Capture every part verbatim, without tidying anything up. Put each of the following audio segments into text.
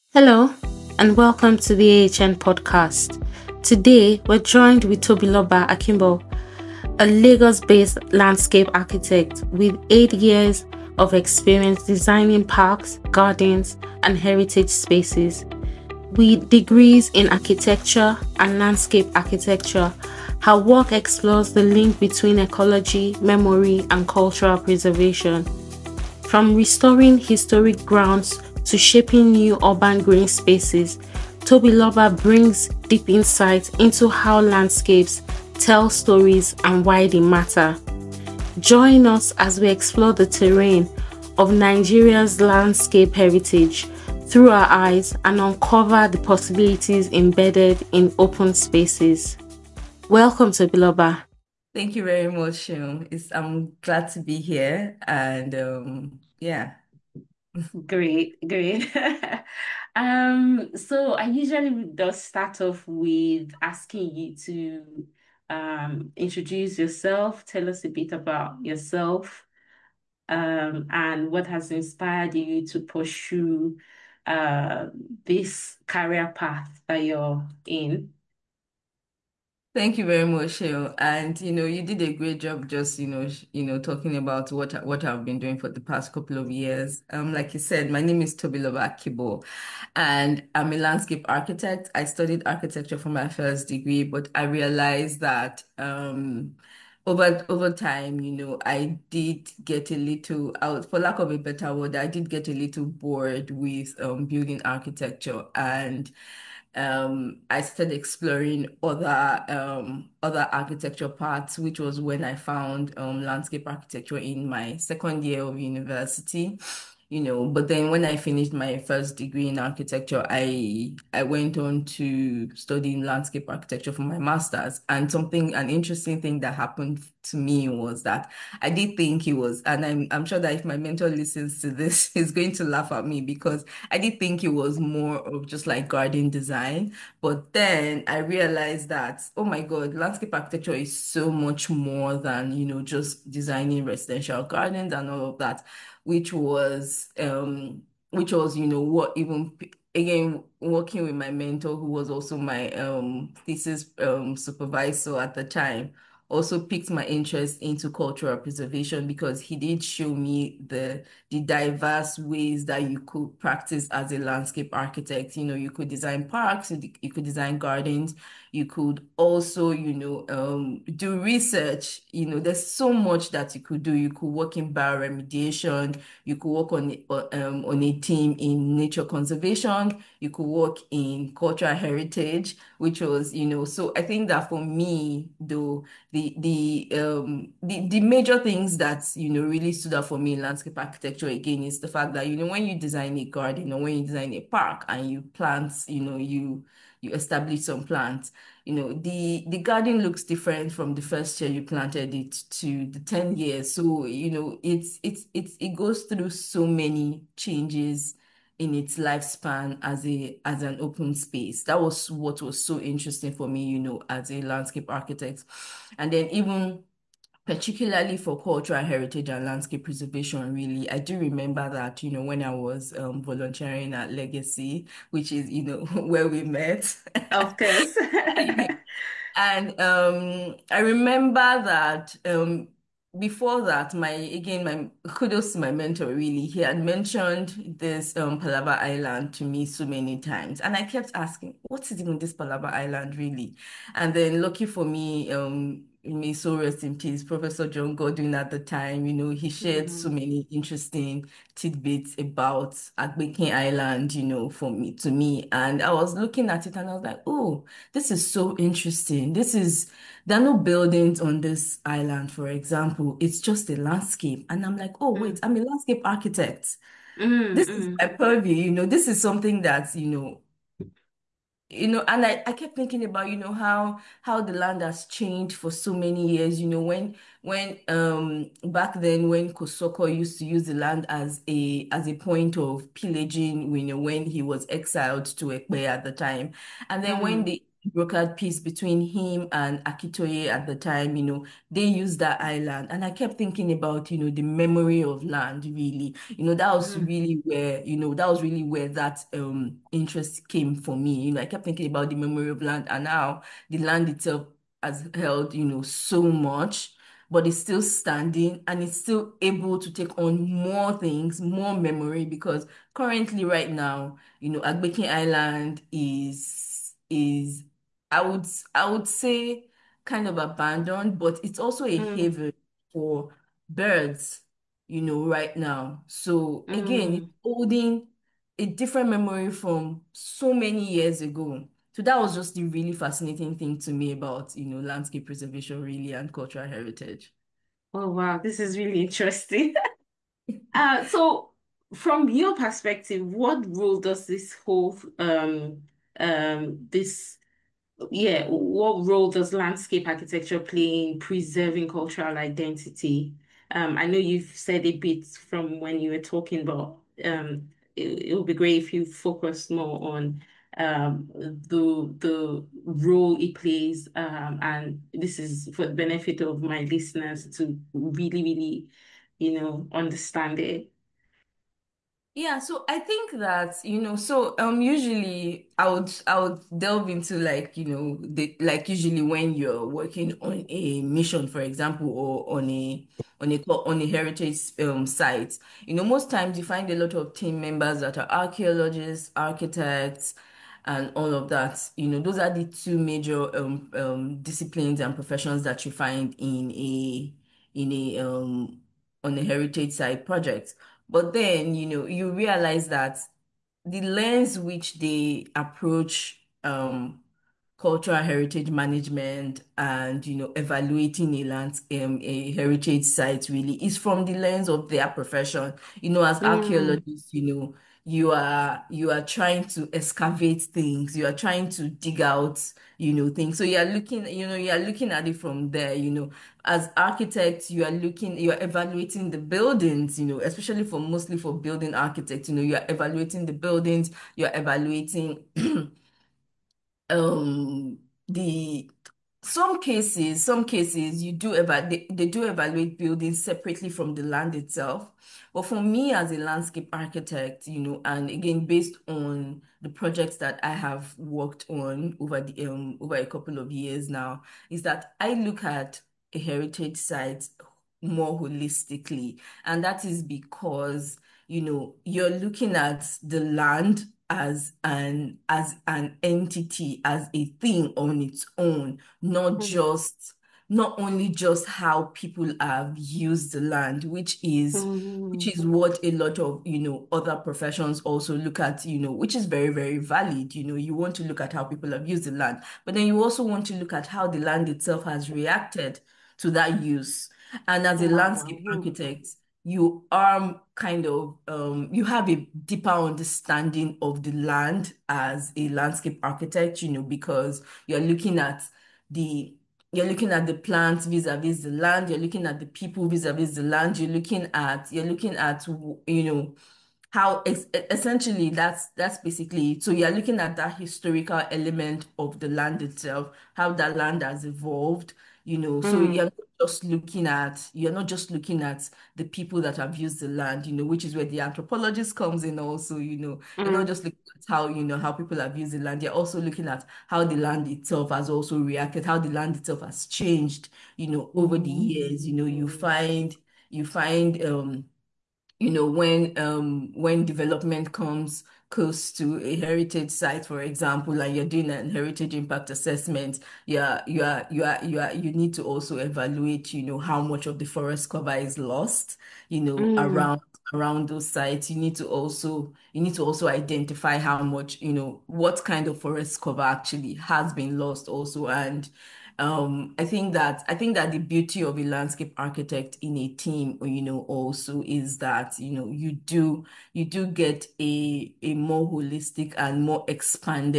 Hello, and welcome to the A H N podcast. Today, we're joined with Tobiloba Akimbo, a Lagos based landscape architect with eight years of experience designing parks, gardens, and heritage spaces. With degrees in architecture and landscape architecture, her work explores the link between ecology, memory, and cultural preservation. From restoring historic grounds to shaping new urban green spaces, Tobiloba brings deep insight into how landscapes tell stories and why they matter. Join us as we explore the terrain of Nigeria's landscape heritage through our eyes and uncover the possibilities embedded in open spaces. Welcome, Tobiloba. Thank you very much, Shim. It's, I'm glad to be here. And um, yeah, Great, great. Um, so I usually just start off with asking you to um introduce yourself, tell us a bit about yourself, um, and what has inspired you to pursue uh this career path that you're in. thank you very much, Shim. And you know, you did a great job just, you know, sh- you know, talking about what I- what I've been doing for the past couple of years. Um, like you said, my name is Tobiloba Akibo, and I'm a landscape architect. I studied architecture for my first degree, but I realized that um over over time, you know, I did get a little out, for lack of a better word, I did get a little bored with um building architecture, and um I started exploring other um other architecture parts, which was when I found um landscape architecture in my second year of university. You know, but then when I finished my first degree in architecture, I I went on to study landscape architecture for my master's. And something, an interesting thing that happened to me was that I did think he was, and I'm I'm sure that if my mentor listens to this, he's going to laugh at me because I did think it was more of just like garden design. But then I realized that, oh my God, landscape architecture is so much more than, you know, just designing residential gardens and all of that, which was um which was, you know, what even again working with my mentor who was also my um thesis um supervisor at the time also piqued my interest into cultural preservation because he did show me the the diverse ways that you could practice as a landscape architect. You know, you could design parks, you, you could design gardens, you could also, you know, um, do research. You know, there's so much that you could do. You could work in bioremediation, you could work on um, on a team in nature conservation, you could work in cultural heritage, which was, you know, so I think that for me, though, the the um the, the major things that you know really stood out for me in landscape architecture again is the fact that you know when you design a garden or when you design a park and you plant, you know, you you establish some plants, you know, the the garden looks different from the first year you planted it to the ten years. So you know it's it's it's it goes through so many changes in its lifespan as a as an open space. That was what was so interesting for me, you know, as a landscape architect. And then even particularly for cultural heritage and landscape preservation, really, I do remember that, you know, when I was um, volunteering at Legacy, which is, you know, where we met. Of course. And um, I remember that um, before that, my again, my kudos to my mentor, really. He had mentioned this um, Palava Island to me so many times. And I kept asking, what is even this Palava Island, really? And then, lucky for me, um, may so rest in peace, Professor John Godwin at the time, you know, he shared so Mhm. many interesting tidbits about Agbeke Island, you know, for me to me. And I was looking at it and I was like, oh, this is so interesting. This is, there are no buildings on this island, for example. It's just a landscape. And I'm like, oh, wait, I'm a landscape architect. Mm, This is mm, my purview, you know, this is something that, you know, you know, and I, I kept thinking about, you know, how how the land has changed for so many years. You know, when when um back then when Kosoko used to use the land as a as a point of pillaging, you know, when he was exiled to Ekpe at the time. And then when mm, they brokered peace between him and Akitoye at the time, you know, they used that island. And I kept thinking about, you know, the memory of land, really. You know, that was Mm, really where, you know, that was really where that um interest came for me. You know, I kept thinking about the memory of land and how the land itself has held, you know, so much, but it's still standing and it's still able to take on more things, more memory, because currently right now, you know, Agbeki Island is is I would I would say kind of abandoned, but it's also a mm, haven for birds, you know, right now. So again, it's mm. holding a different memory from so many years ago. So that was just the really fascinating thing to me about, you know, landscape preservation really and cultural heritage. Oh wow, this is really interesting. Uh, so from your perspective, what role does this whole um um this yeah, what role does landscape architecture play in preserving cultural identity? Um, I know you've said a bit from when you were talking, but um, it, it would be great if you focused more on um, the the role it plays. Um, and this is for the benefit of my listeners to really, really, you know, understand it. Yeah, so I think that, you know, so um usually I would I would delve into like, you know, the like usually when you're working on a mission, for example, or on a on a co- on a heritage um site, you know, most times you find a lot of team members that are archaeologists, architects, and all of that. You know, those are the two major um um disciplines and professions that you find in a in a um on a heritage site project. But then, you know, you realize that the lens which they approach um, cultural heritage management and, you know, evaluating a land, um, a heritage site really is from the lens of their profession. You know, as Mm, archaeologists, you know, you are you are trying to excavate things, you are trying to dig out, you know, things. So you are looking, you know, you are looking at it from there, you know. As architects, you are looking, you are evaluating the buildings, you know, especially for mostly for building architects, you know, you are evaluating the buildings, you are evaluating um the some cases, some cases you do eva they, they do evaluate buildings separately from the land itself. But for me as a landscape architect, you know, and again based on the projects that I have worked on over the um over a couple of years now, is that I look at a heritage site more holistically. And that is because, you know, you're looking at the land as an as an entity, as a thing on its own, not mm, just not only just how people have used the land, which is which mm, is what a lot of, you know, other professions also look at, you know, which is very, very valid. You know, you want to look at how people have used the land, but then you also want to look at how the land itself has reacted to that use. And as a wow. landscape Mm, architect, you are kind of um, you have a deeper understanding of the land as a landscape architect, you know, because you're looking at the you're looking at the plants vis-a-vis the land, you're looking at the people vis-a-vis the land, you're looking at you're looking at you know how ex essentially that's that's basically it. So you're looking at that historical element of the land itself, how that land has evolved, you know. So you're mm, not just looking at you're not just looking at the people that have used the land, you know, which is where the anthropologist comes in also, you know. You're not mm, just looking at how, you know, how people have used the land. You're also looking at how the land itself has also reacted, how the land itself has changed, you know, over the years. You know, you mm, find you find um you know, when um when development comes close to a heritage site, for example, and you're doing an heritage impact assessment, yeah, you are you are you are you need to also evaluate, you know, how much of the forest cover is lost, you know, mm, around around those sites. You need to also you need to also identify how much, you know, what kind of forest cover actually has been lost also. And um, I think that I think that the beauty of a landscape architect in a team, you know, also is that, you know, you do you do get a a more holistic and more expanded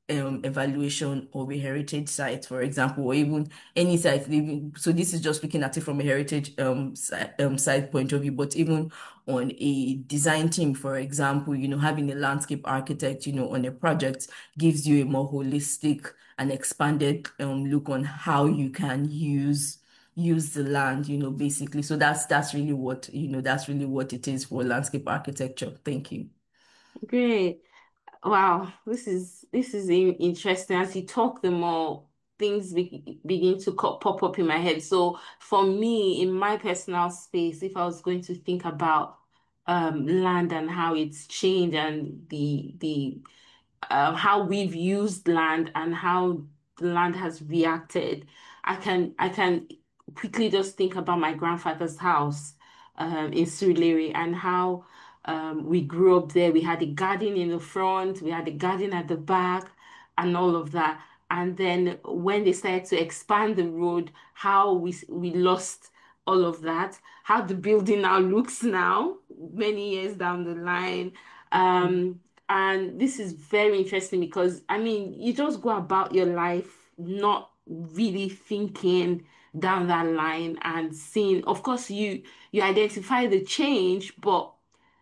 um, evaluation of a heritage site, for example, or even any site. Even so, this is just looking at it from a heritage um, site, um site point of view, but even on a design team, for example, you know, having a landscape architect, you know, on a project gives you a more holistic and expanded um, look on how you can use use the land, you know, basically. So that's that's really what, you know, that's really what it is for landscape architecture. Thank you. Great. Wow, this is this is in- interesting. As you talk, the more things be begin to co pop up in my head. So for me, in my personal space, if I was going to think about um land and how it's changed and the the uh, how we've used land and how the land has reacted, I can I can quickly just think about my grandfather's house um, in Surulere and how um, we grew up there. We had a garden in the front, we had a garden at the back, and all of that. And then when they started to expand the road, how we we lost all of that, how the building now looks now, many years down the line. Um, and this is very interesting because, I mean, you just go about your life not really thinking down that line and seeing, of course, you you identify the change, but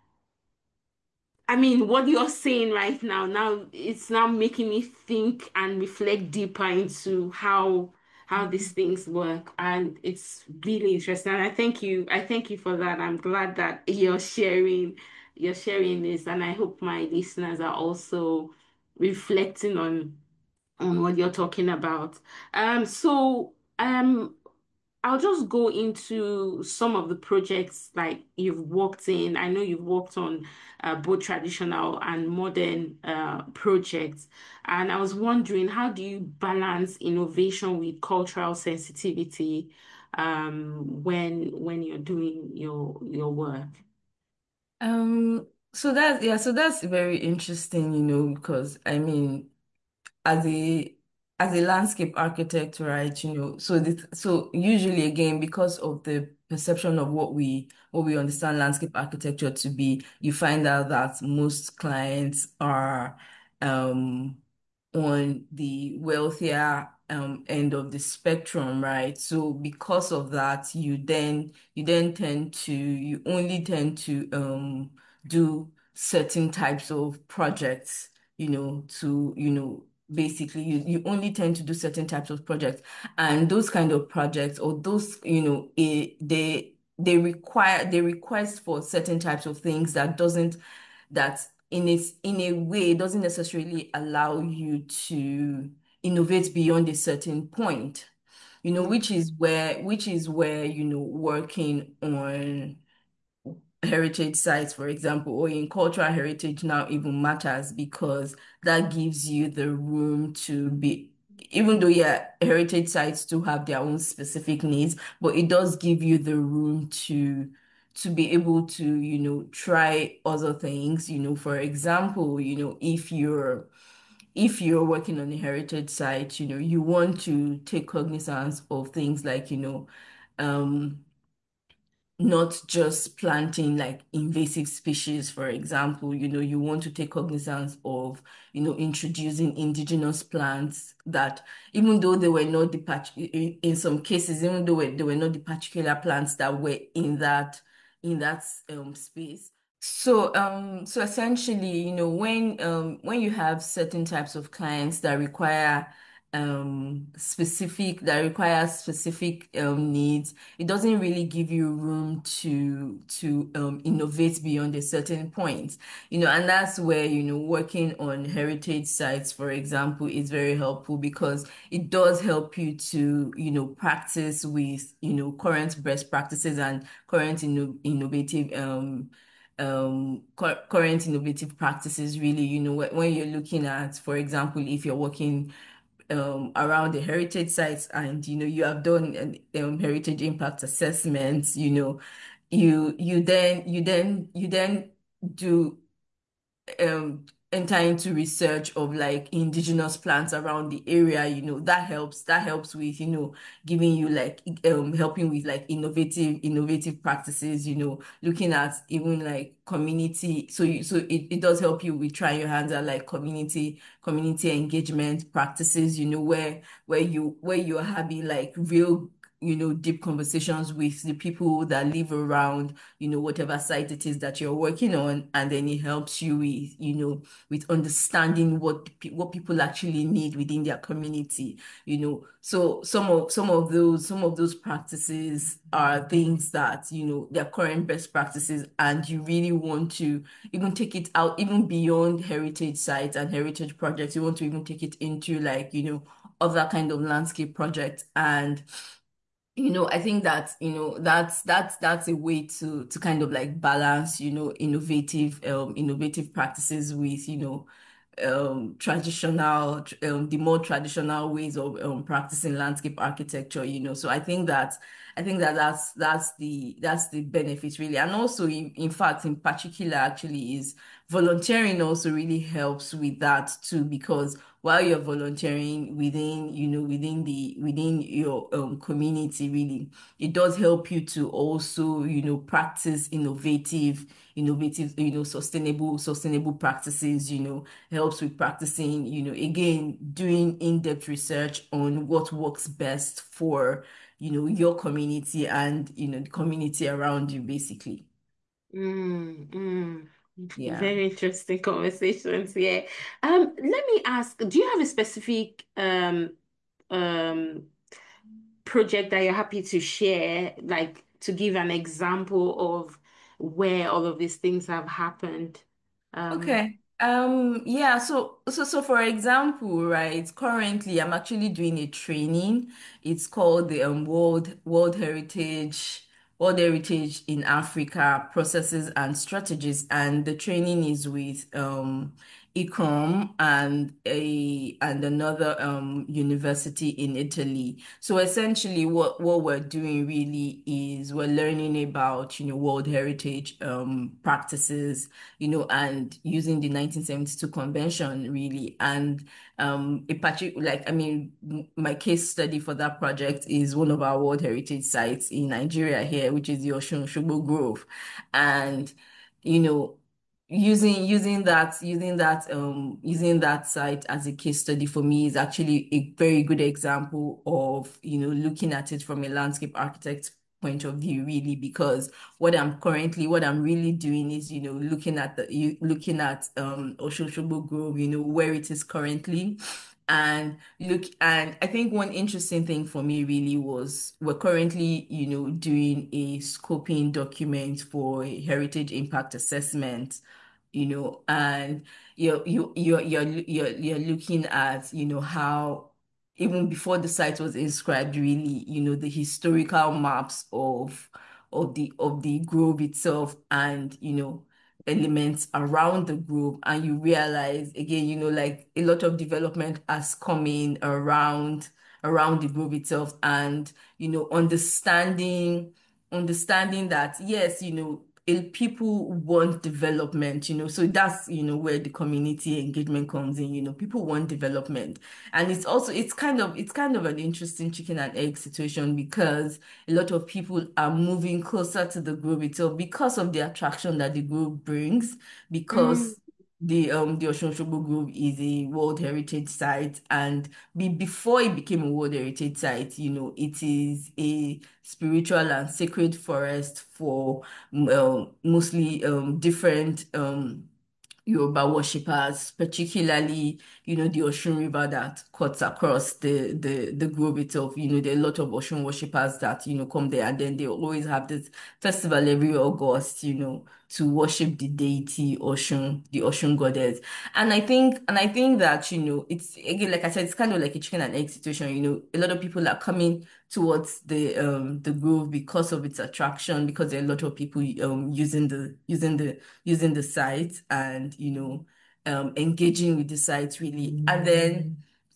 I mean, what you're saying right now, now it's now making me think and reflect deeper into how how these things work. And it's really interesting. And I thank you. I thank you for that. I'm glad that you're sharing you're sharing this. And I hope my listeners are also reflecting on on what you're talking about. Um, so um I'll just go into some of the projects like you've worked in. I know you've worked on uh, both traditional and modern uh, projects. And I was wondering, how do you balance innovation with cultural sensitivity um, when when you're doing your your work? Um, so that's yeah, so that's very interesting, you know, because I mean, as a as a landscape architect, right, you know, so this so usually again, because of the perception of what we what we understand landscape architecture to be, you find out that most clients are um on the wealthier um end of the spectrum, right? So because of that, you then you then tend to you only tend to um do certain types of projects, you know, to, you know, basically you, you only tend to do certain types of projects, and those kind of projects or those, you know, it, they they require they request for certain types of things that doesn't that in its in a way doesn't necessarily allow you to innovate beyond a certain point, you know, Mm. which is where which is where, you know, working on heritage sites, for example, or in cultural heritage now even matters, because that gives you the room to be, even though, yeah, heritage sites do have their own specific needs, but it does give you the room to to be able to, you know, try other things. You know, for example, you know, if you're if you're working on a heritage site, you know, you want to take cognizance of things like, you know, um not just planting like invasive species, for example. You know, you want to take cognizance of, you know, introducing indigenous plants that, even though they were not the part in in some cases, even though they were not the particular plants that were in that in that um space. So, um, so essentially, you know, when um when you have certain types of clients that require um specific that require specific um needs, it doesn't really give you room to to um innovate beyond a certain point. You know, and that's where, you know, working on heritage sites, for example, is very helpful, because it does help you to, you know, practice with, you know, current best practices and current inno innovative um um cur- current innovative practices, really. You know, when, when you're looking at, for example, if you're working um around the heritage sites, and you know you have done an um, heritage impact assessments, you know, you you then you then you then do um enter into research of like indigenous plants around the area, you know, that helps, that helps with, you know, giving you like um helping with like innovative innovative practices, you know, looking at even like community. So you so it, it does help you with trying your hands at like community community engagement practices, you know, where where you where you're having like real, you know, deep conversations with the people that live around, you know, whatever site it is that you're working on, and then it helps you with, you know, with understanding what pe- what people actually need within their community, you know. So some of some of those some of those practices are things that, you know, they're current best practices, and you really want to even take it out even beyond heritage sites and heritage projects. You want to even take it into like, you know, other kind of landscape projects. And you know, I think that, you know, that's that's that's a way to to kind of like balance, you know, innovative um innovative practices with, you know, um traditional um the more traditional ways of um practicing landscape architecture, you know. So I think that I think that that's that's the that's the benefit really. And also in, in fact in particular actually is volunteering also really helps with that too, because while you're volunteering within, you know, within the within your um community really, it does help you to also, you know, practice innovative innovative, you know, sustainable sustainable practices, you know, helps with practicing, you know, again, doing in-depth research on what works best for, you know, your community and, you know, the community around you, basically. Mm, mm. Yeah. Very interesting conversations. Yeah. Um, let me ask, do you have a specific um um project that you're happy to share, like to give an example of where all of these things have happened? Um, Okay. Um, yeah, so so so for example, right, currently I'm actually doing a training. It's called the um World World Heritage World Heritage in Africa Processes and Strategies. And the training is with um ICROM and a and another um university in Italy. So essentially what what we're doing really is we're learning about, you know, World Heritage um practices, you know, and using the nineteen seventy-two convention really. And um, a particular, like, I mean, m- my case study for that project is one of our World Heritage sites in Nigeria here, which is the Osun Osogbo Grove. And, you know, using using that using that um using that site as a case study for me is actually a very good example of, you know, looking at it from a landscape architect point of view really, because what I'm currently, what I'm really doing is, you know, looking at the, you looking at um Oshoshobo Grove, you know, where it is currently. And look, and I think one interesting thing for me really was we're currently, you know, doing a scoping document for a heritage impact assessment, you know, and you're you you're you're you're you're looking at, you know, how even before the site was inscribed, really, you know, the historical maps of of the of the grove itself, and, you know, elements around the grove. And you realize again, you know, like a lot of development has come in around around the grove itself. And, you know, understanding understanding that yes, you know, eh, people want development, you know, so that's, you know, where the community engagement comes in. You know, people want development. And it's also, it's kind of it's kind of an interesting chicken and egg situation, because a lot of people are moving closer to the grove itself because of the attraction that the grove brings, mm, because the um the Osun Osogbo Grove is a World Heritage Site. And be, before it became a World Heritage Site, you know, it is a spiritual and sacred forest for um, mostly um different um Yoruba worshippers, particularly, you know, the Osun River that cuts across the, the, the grove itself. You know, there are a lot of Osun worshippers that, you know, come there, and then they always have this festival every August, you know, to worship the deity Osun, the Osun goddess. And I think, and I think that, you know, it's again, like I said, it's kind of like a chicken and egg situation. You know, a lot of people are coming towards the um the grove because of its attraction, because there are a lot of people um using the using the using the site, and, you know, um engaging with the site really. And then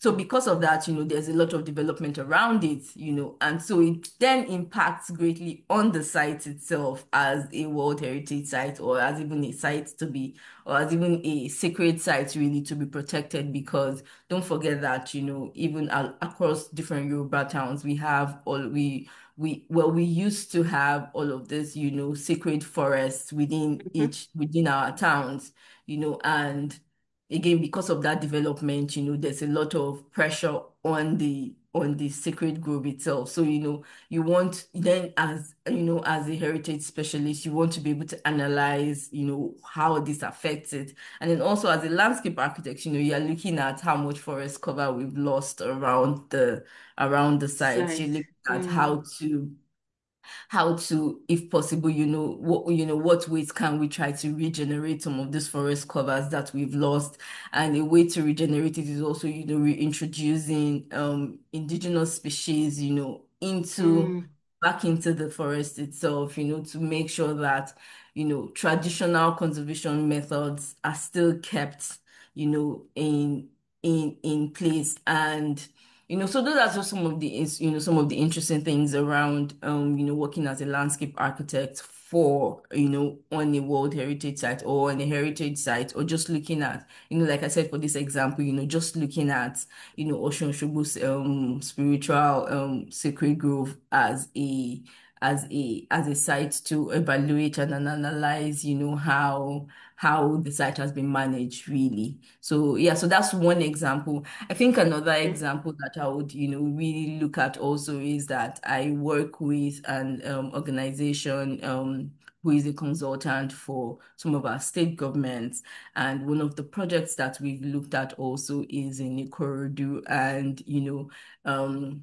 So because of that, you know, there's a lot of development around it, you know, and so it then impacts greatly on the site itself as a World Heritage Site, or as even a site to be, or as even a sacred site really to be protected. Because don't forget that, you know, even a- across different Yoruba towns, we have all we we well we used to have all of this, you know, sacred forests within Mhm. each within our towns, you know, and again, because of that development, you know, there's a lot of pressure on the on the sacred grove itself. So, you know, you want then as you know, as a heritage specialist, you want to be able to analyze, you know, how this affects it. And then also as a landscape architect, you know, you're looking at how much forest cover we've lost around the around the site. You're Site. looking at Mm. how to how to, if possible, you know, what you know, what ways can we try to regenerate some of these forest covers that we've lost? And a way to regenerate it is also, you know, reintroducing um indigenous species, you know, into Mm. back into the forest itself, you know, to make sure that, you know, traditional conservation methods are still kept, you know, in in in place. And you know, so those are just some of the, ins- you know, some of the interesting things around, um, you know, working as a landscape architect for, you know, on a World Heritage Site or on a heritage site, or just looking at, you know, like I said, for this example, you know, just looking at, you know, Ocean Osogbo's um spiritual um sacred grove as a as a as a site to evaluate and analyze, you know, how how the site has been managed really. So yeah, so that's one example. I think another Okay. example that I would, you know, really look at also is that I work with an um, organization um, who is a consultant for some of our state governments. And one of the projects that we've looked at also is in Ikorodu. And, you know, um,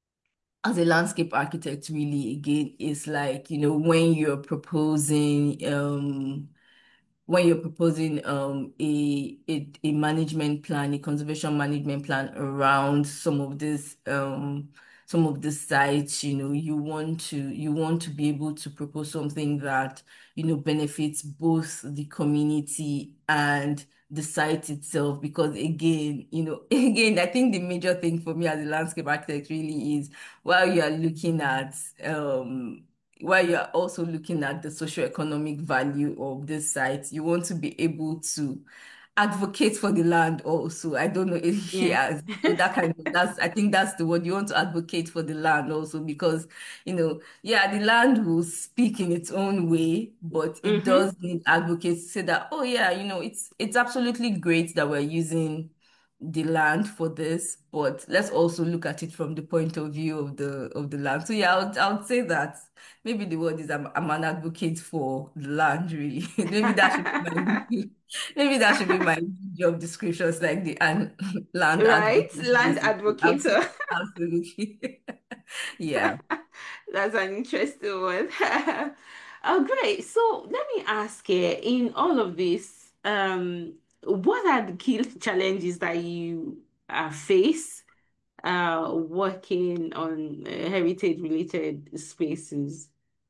as a landscape architect, really, again, it's like, you know, when you're proposing, um, when you're proposing um a, a a management plan, a conservation management plan around some of this um some of the sites, you know, you want to you want to be able to propose something that, you know, benefits both the community and the site itself. Because again, you know, again, I think the major thing for me as a landscape architect really is, while you are looking at um while you're also looking at the socioeconomic value of this site, you want to be able to advocate for the land also. I don't know if Yeah. yeah, so that kind of that's I think that's the word. You want to advocate for the land also, because you know, yeah, the land will speak in its own way, but it Mm-hmm. does need advocates to say that, oh yeah, you know, it's it's absolutely great that we're using the land for this, but let's also look at it from the point of view of the of the land. So yeah, I would, I would say that maybe the word is I'm, I'm an advocate for the land, really. Maybe that should be my maybe that should be my job descriptions, like the an, land Right? advocate, Land basically. advocate. Absolutely, absolutely. Yeah. That's an interesting one. Oh, great. So let me ask you, in all of this, um, what are the key challenges that you uh, face uh, working on uh, heritage related spaces?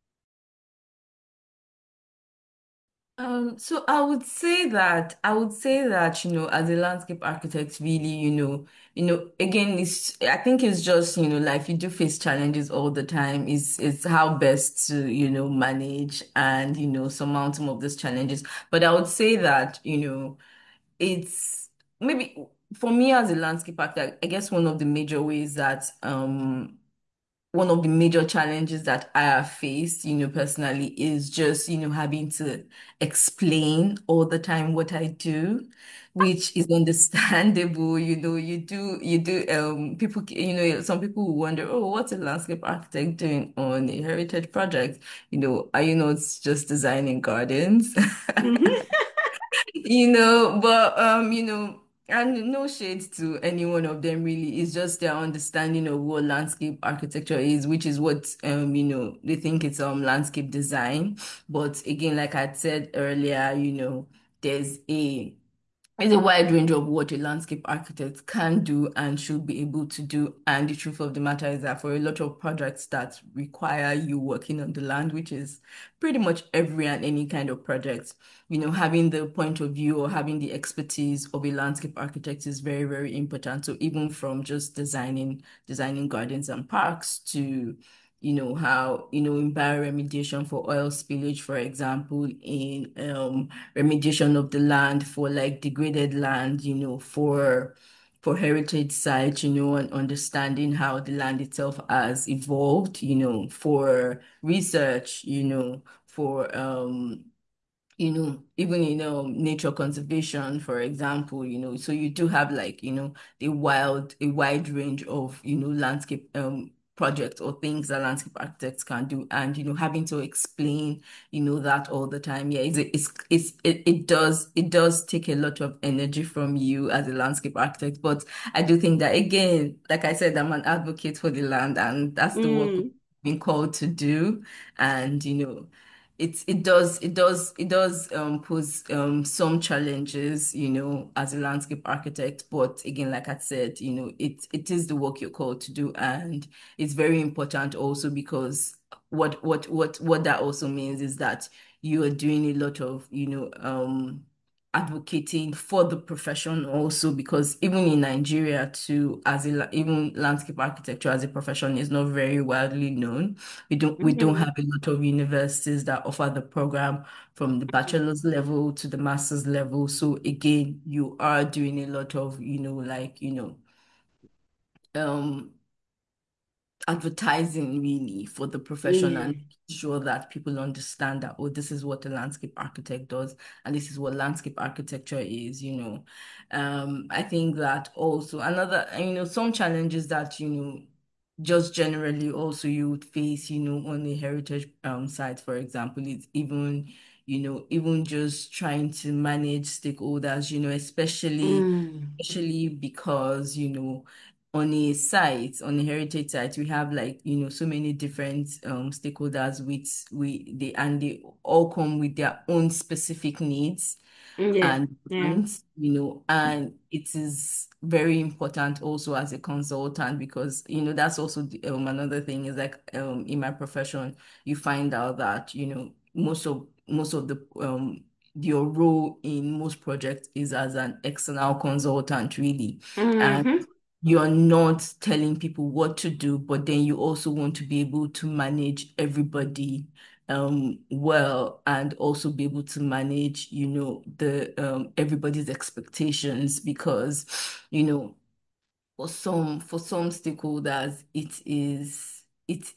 Um, so I would say that I would say that, you know, as a landscape architect, really, you know, you know, again, it's I think it's just, you know, like you do face challenges all the time. Is it's how best to, you know, manage and, you know, surmount some of those challenges. But I would say that, you know, it's maybe for me as a landscape architect, I guess one of the major ways that um one of the major challenges that I have faced, you know, personally is just, you know, having to explain all the time what I do, which is understandable. You know, you do, you do, um, people, you know, some people will wonder, oh, what's a landscape architect doing on a heritage project? You know, are you not just designing gardens? Mhm. You know, but um, you know, and no shade to any one of them really. It's just their understanding of what landscape architecture is, which is what um, you know, they think it's um landscape design. But again, like I said earlier, you know, there's a it's a wide range of what a landscape architect can do and should be able to do. And the truth of the matter is that for a lot of projects that require you working on the land, which is pretty much every and any kind of project, you know, having the point of view or having the expertise of a landscape architect is very, very important. So even from just designing designing gardens and parks to you know, how, you know, in bioremediation for oil spillage, for example, in um remediation of the land for like degraded land, you know, for for heritage sites, you know, and understanding how the land itself has evolved, you know, for research, you know, for um you know, even in um, nature conservation, for example, you know, so you do have like, you know, a wild, a wide range of, you know, landscape um projects or things that landscape architects can do. And, you know, having to explain, you know, that all the time. Yeah, it's it's it's it, it does it does take a lot of energy from you as a landscape architect. But I do think that again, like I said, I'm an advocate for the land and that's the work we've Mm, been called to do. And, you know, it it does it does it does um pose um some challenges, you know, as a landscape architect. But again, like I said, you know, it it is the work you're called to do, and it's very important also because what what what what that also means is that you are doing a lot of, you know, um advocating for the profession also because even in Nigeria too, as a la- even landscape architecture as a profession is not very widely known. We don't we don't mhm, have a lot of universities that offer the program from the bachelor's level to the master's level. So again, you are doing a lot of, you know, like, you know, um advertising really for the profession yeah. and making sure that people understand that, oh, this is what a landscape architect does and this is what landscape architecture is, you know. Um, I think that also another, you know, some challenges that, you know, just generally also you would face, you know, on a heritage um site, for example, it's even, you know, even just trying to manage stakeholders, you know, especially Mm, especially because, you know, on a site, on a heritage site, we have like, you know, so many different um stakeholders with we they and they all come with their own specific needs yeah, and yeah. wants, you know, and it is very important also as a consultant because, you know, that's also the, um, another thing is like um, in my profession, you find out that, you know, most of most of the um your role in most projects is as an external consultant, really. And Mm-hmm. you're not telling people what to do, but then you also want to be able to manage everybody um well and also be able to manage, you know, the um everybody's expectations because, you know, for some for some stakeholders it is it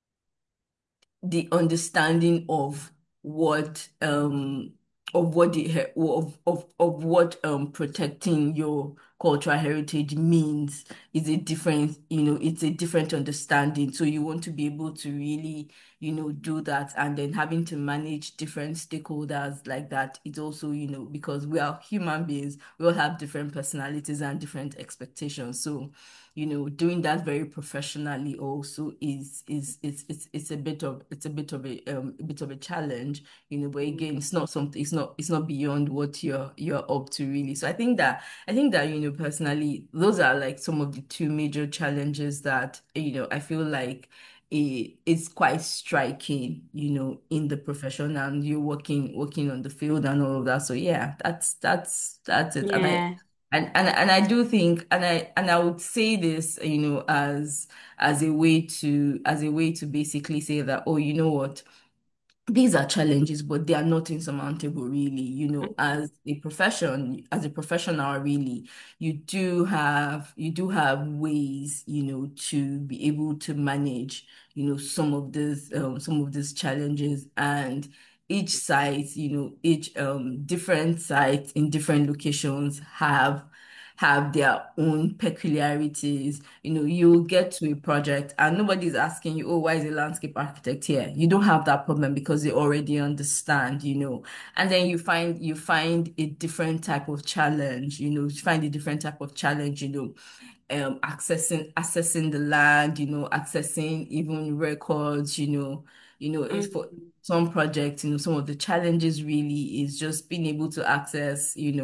the understanding of what um of what the he- of of of what um protecting your cultural heritage means is a different, you know, it's a different understanding. So you want to be able to really, you know, do that and then having to manage different stakeholders like that. It's also, you know, because we are human beings, we all have different personalities and different expectations. So you know, doing that very professionally also is is it's it's it's a bit of it's a bit of a um a bit of a challenge, you know, but again, it's not something it's not it's not beyond what you're you're up to really. So I think that I think that, you know, personally, those are like some of the two major challenges that, you know, I feel like it, it's quite striking, you know, in the profession and you're working working on the field and all of that. So yeah, that's that's that's it. And I Yeah. and, and and I do think, and I and I would say this, you know, as as a way to as a way to basically say that, oh, you know what, these are challenges, but they are not insurmountable, really. You know, as a profession, as a professional, really, you do have you do have ways, you know, to be able to manage, you know, some of this um, some of these challenges. And each site, you know, each um different sites in different locations have have their own peculiarities. You know, you get to a project and nobody's asking you, oh, why is a landscape architect here? You don't have that problem because they already understand, you know. And then you find you find a different type of challenge, you know, you find a different type of challenge, you know, um accessing accessing the land, you know, accessing even records, you know, you know, it's for Mm, some projects, you know, some of the challenges really is just being able to access, you know,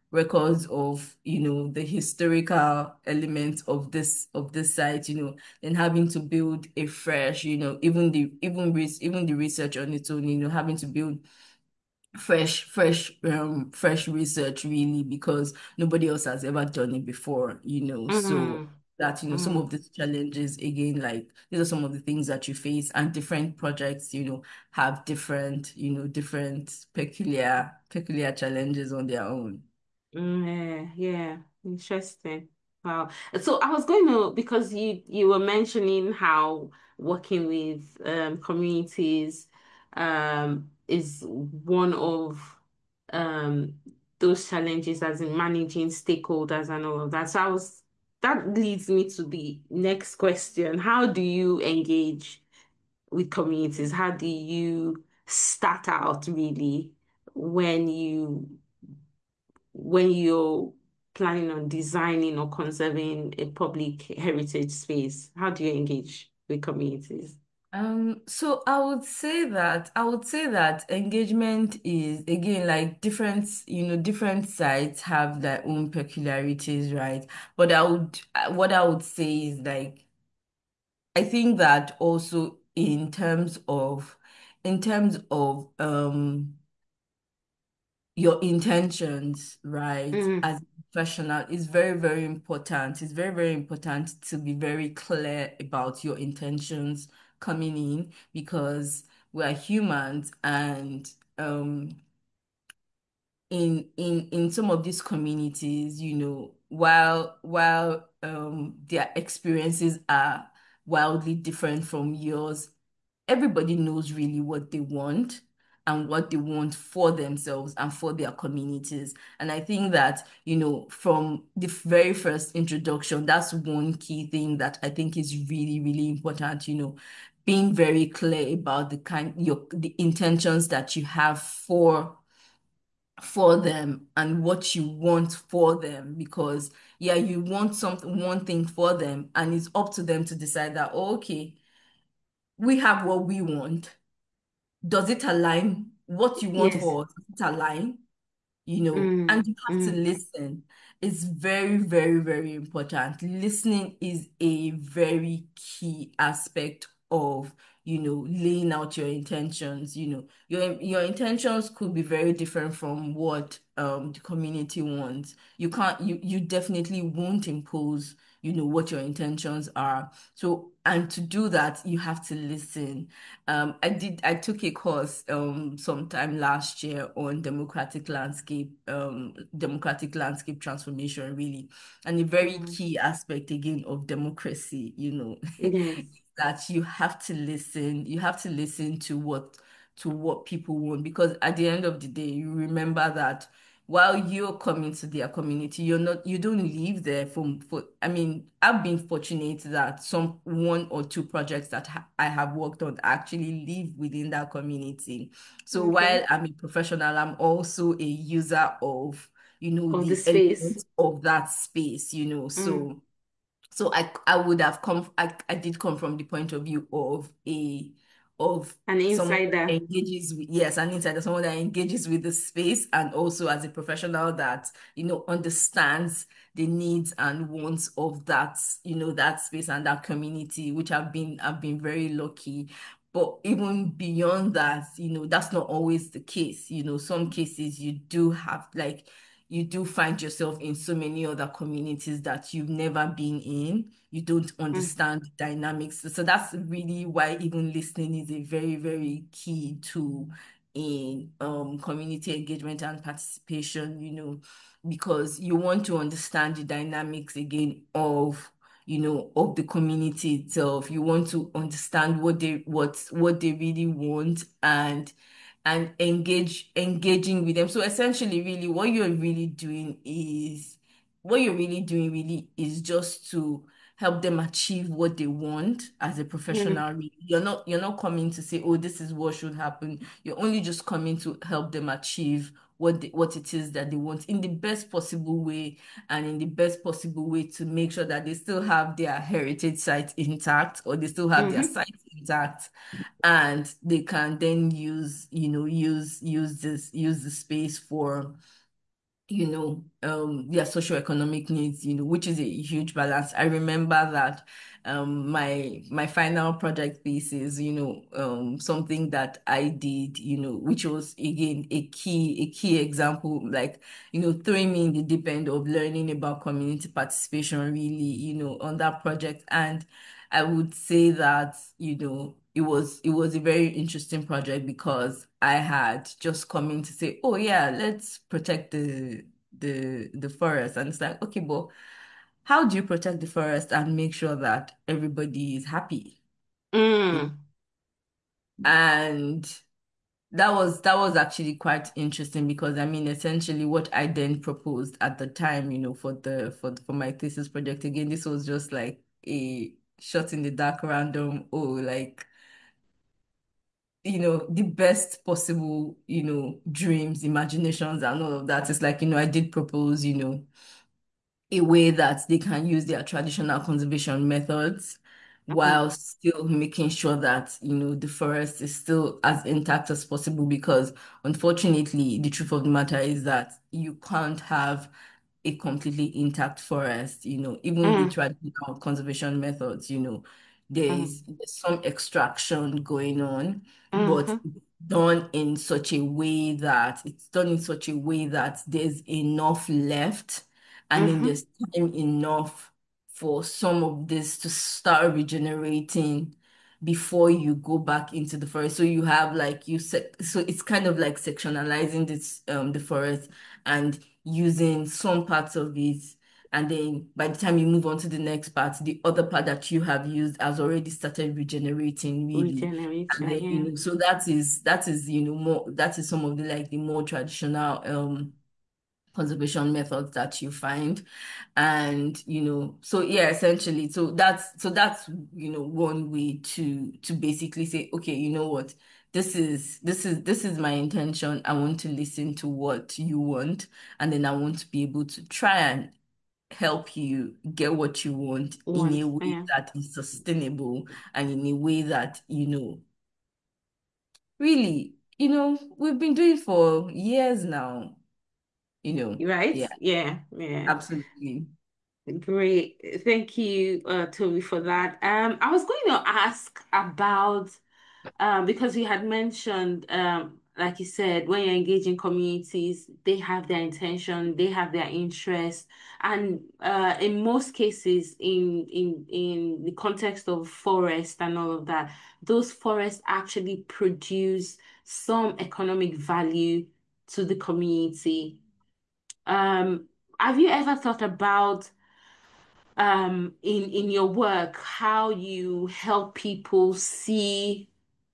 records of, you know, the historical elements of this of this site, you know, then having to build a fresh, you know, even the even re even the research on its own, you know, having to build fresh, fresh, um, fresh research really because nobody else has ever done it before, you know. So Mm, that, you know, some of mm, these challenges, again, like these are some of the things that you face, and different projects, you know, have different, you know, different peculiar, peculiar challenges on their own. mm, yeah, yeah. Interesting. Wow. So I was going to, because you you were mentioning how working with um communities um is one of um those challenges, as in managing stakeholders and all of that. So I was that leads me to the next question. How do you engage with communities? How do you start out really when you when you're planning on designing or conserving a public heritage space? How do you engage with communities? Um, so I would say that I would say that engagement is again like different, you know, different sites have their own peculiarities, right? But I would what I would say is like I think that also in terms of in terms of um your intentions, right, Mm, as a professional is very, very important. It's very, very important to be very clear about your intentions coming in because we are humans and um in in in some of these communities, you know, while while um their experiences are wildly different from yours, everybody knows really what they want and what they want for themselves and for their communities. And I think that, you know, from the very first introduction, that's one key thing that I think is really, really important, you know, being very clear about the kind your the intentions that you have for for them and what you want for them because yeah, you want something one thing for them and it's up to them to decide that, oh, okay, we have what we want. Does it align? What you want yes. for us, does it align? You know, and Mm, you have to mm, listen. It's very, very, very important. Listening is a very key aspect of, you know, laying out your intentions. You know, your your intentions could be very different from what um the community wants. You can't, you you definitely won't impose, you know, what your intentions are. So, and to do that, you have to listen. Um, I did, I took a course um sometime last year on democratic landscape, um, democratic landscape transformation, really. And a very mm, key aspect again of democracy, you know, yes. that you have to listen, you have to listen to what to what people want because at the end of the day, you remember that while you're coming to their community, you're not you don't live there from for I mean, I've been fortunate that some one or two projects that ha I have worked on actually live within that community. So while Okay. I'm a professional, I'm also a user of, you know, Of the the space. elements of that space, you know. Mm, So so I I would have come I, I did come from the point of view of a of an someone that insider. engages with yes, an insider, someone that engages with the space and also as a professional that, you know, understands the needs and wants of that, you know, that space and that community, which I've been I've been very lucky. But even beyond that, you know, that's not always the case. You know, some cases you do have like you do find yourself in so many other communities that you've never been in. You don't Mm, understand the dynamics. So that's really why even listening is a very, very key tool in um, community engagement and participation, you know, because you want to understand the dynamics again of you know of the community itself. You want to understand what they what what they really want and and engage engaging with them. So essentially, really, what you're really doing is what you're really doing really is just to help them achieve what they want as a mm, professional. Really. You're not you're not coming to say, oh, this is what should happen. You're only just coming to help them achieve what they, what it is that they want in the best possible way and in the best possible way to make sure that they still have their heritage site intact or they still have their mm, site intact and they can then use, you know, use use this use the space for you know, um, their socioeconomic needs, you know, which is a huge balance. I remember that um, my my final project thesis, you know, um, something that I did, you know, which was again a key a key example, like, you know, throwing me in the deep end of learning about community participation, really, you know, on that project. And I would say that, you know, it was it was a very interesting project because I had just come in to say, oh yeah, let's protect the the the forest. And it's like, okay, but how do you protect the forest and make sure that everybody is happy? You know? Mm, And that was that was actually quite interesting because I mean essentially what I then proposed at the time, you know, for the for for my thesis project, again, this was just like a shot in the dark random, oh, like, you know, the best possible, you know, dreams, imaginations, and all of that. It's like, you know, I did propose, you know, a way that they can use their traditional conservation methods mm, while still making sure that, you know, the forest is still as intact as possible. Because unfortunately, the truth of the matter is that you can't have a completely intact forest, you know, even with mm, traditional conservation methods, you know, there's, mm, there's some extraction going on, but mhm, done in such a way that it's done in such a way that there's enough left, and then mhm, there's time enough for some of this to start regenerating before you go back into the forest. So you have like you said, so it's kind of like sectionalizing this um the forest and using some parts of it. And then by the time you move on to the next part, the other part that you have used has already started regenerating, really. And regeneration, then, you yeah. know, so that is that is, you know, more that is some of the like the more traditional um conservation methods that you find. And you know, so yeah, essentially, so that's so that's you know one way to to basically say, okay, you know what, this is this is this is my intention. I want to listen to what you want, and then I want to be able to try and help you get what you want in a Once, way yeah. that is sustainable, and in a way that, you know, really, you know, we've been doing for years now, you know. Right? Yeah, Yeah, yeah. absolutely. Great. Thank you, uh, Toby, for that. Um, I was going to ask about um, because you had mentioned, um, like you said, when you're engaging communities, they have their intention, they have their interest, and uh, in most cases, in in in the context of forest and all of that, those forests actually produce some economic value to the community. Um, have you ever thought about um in in your work how you help people see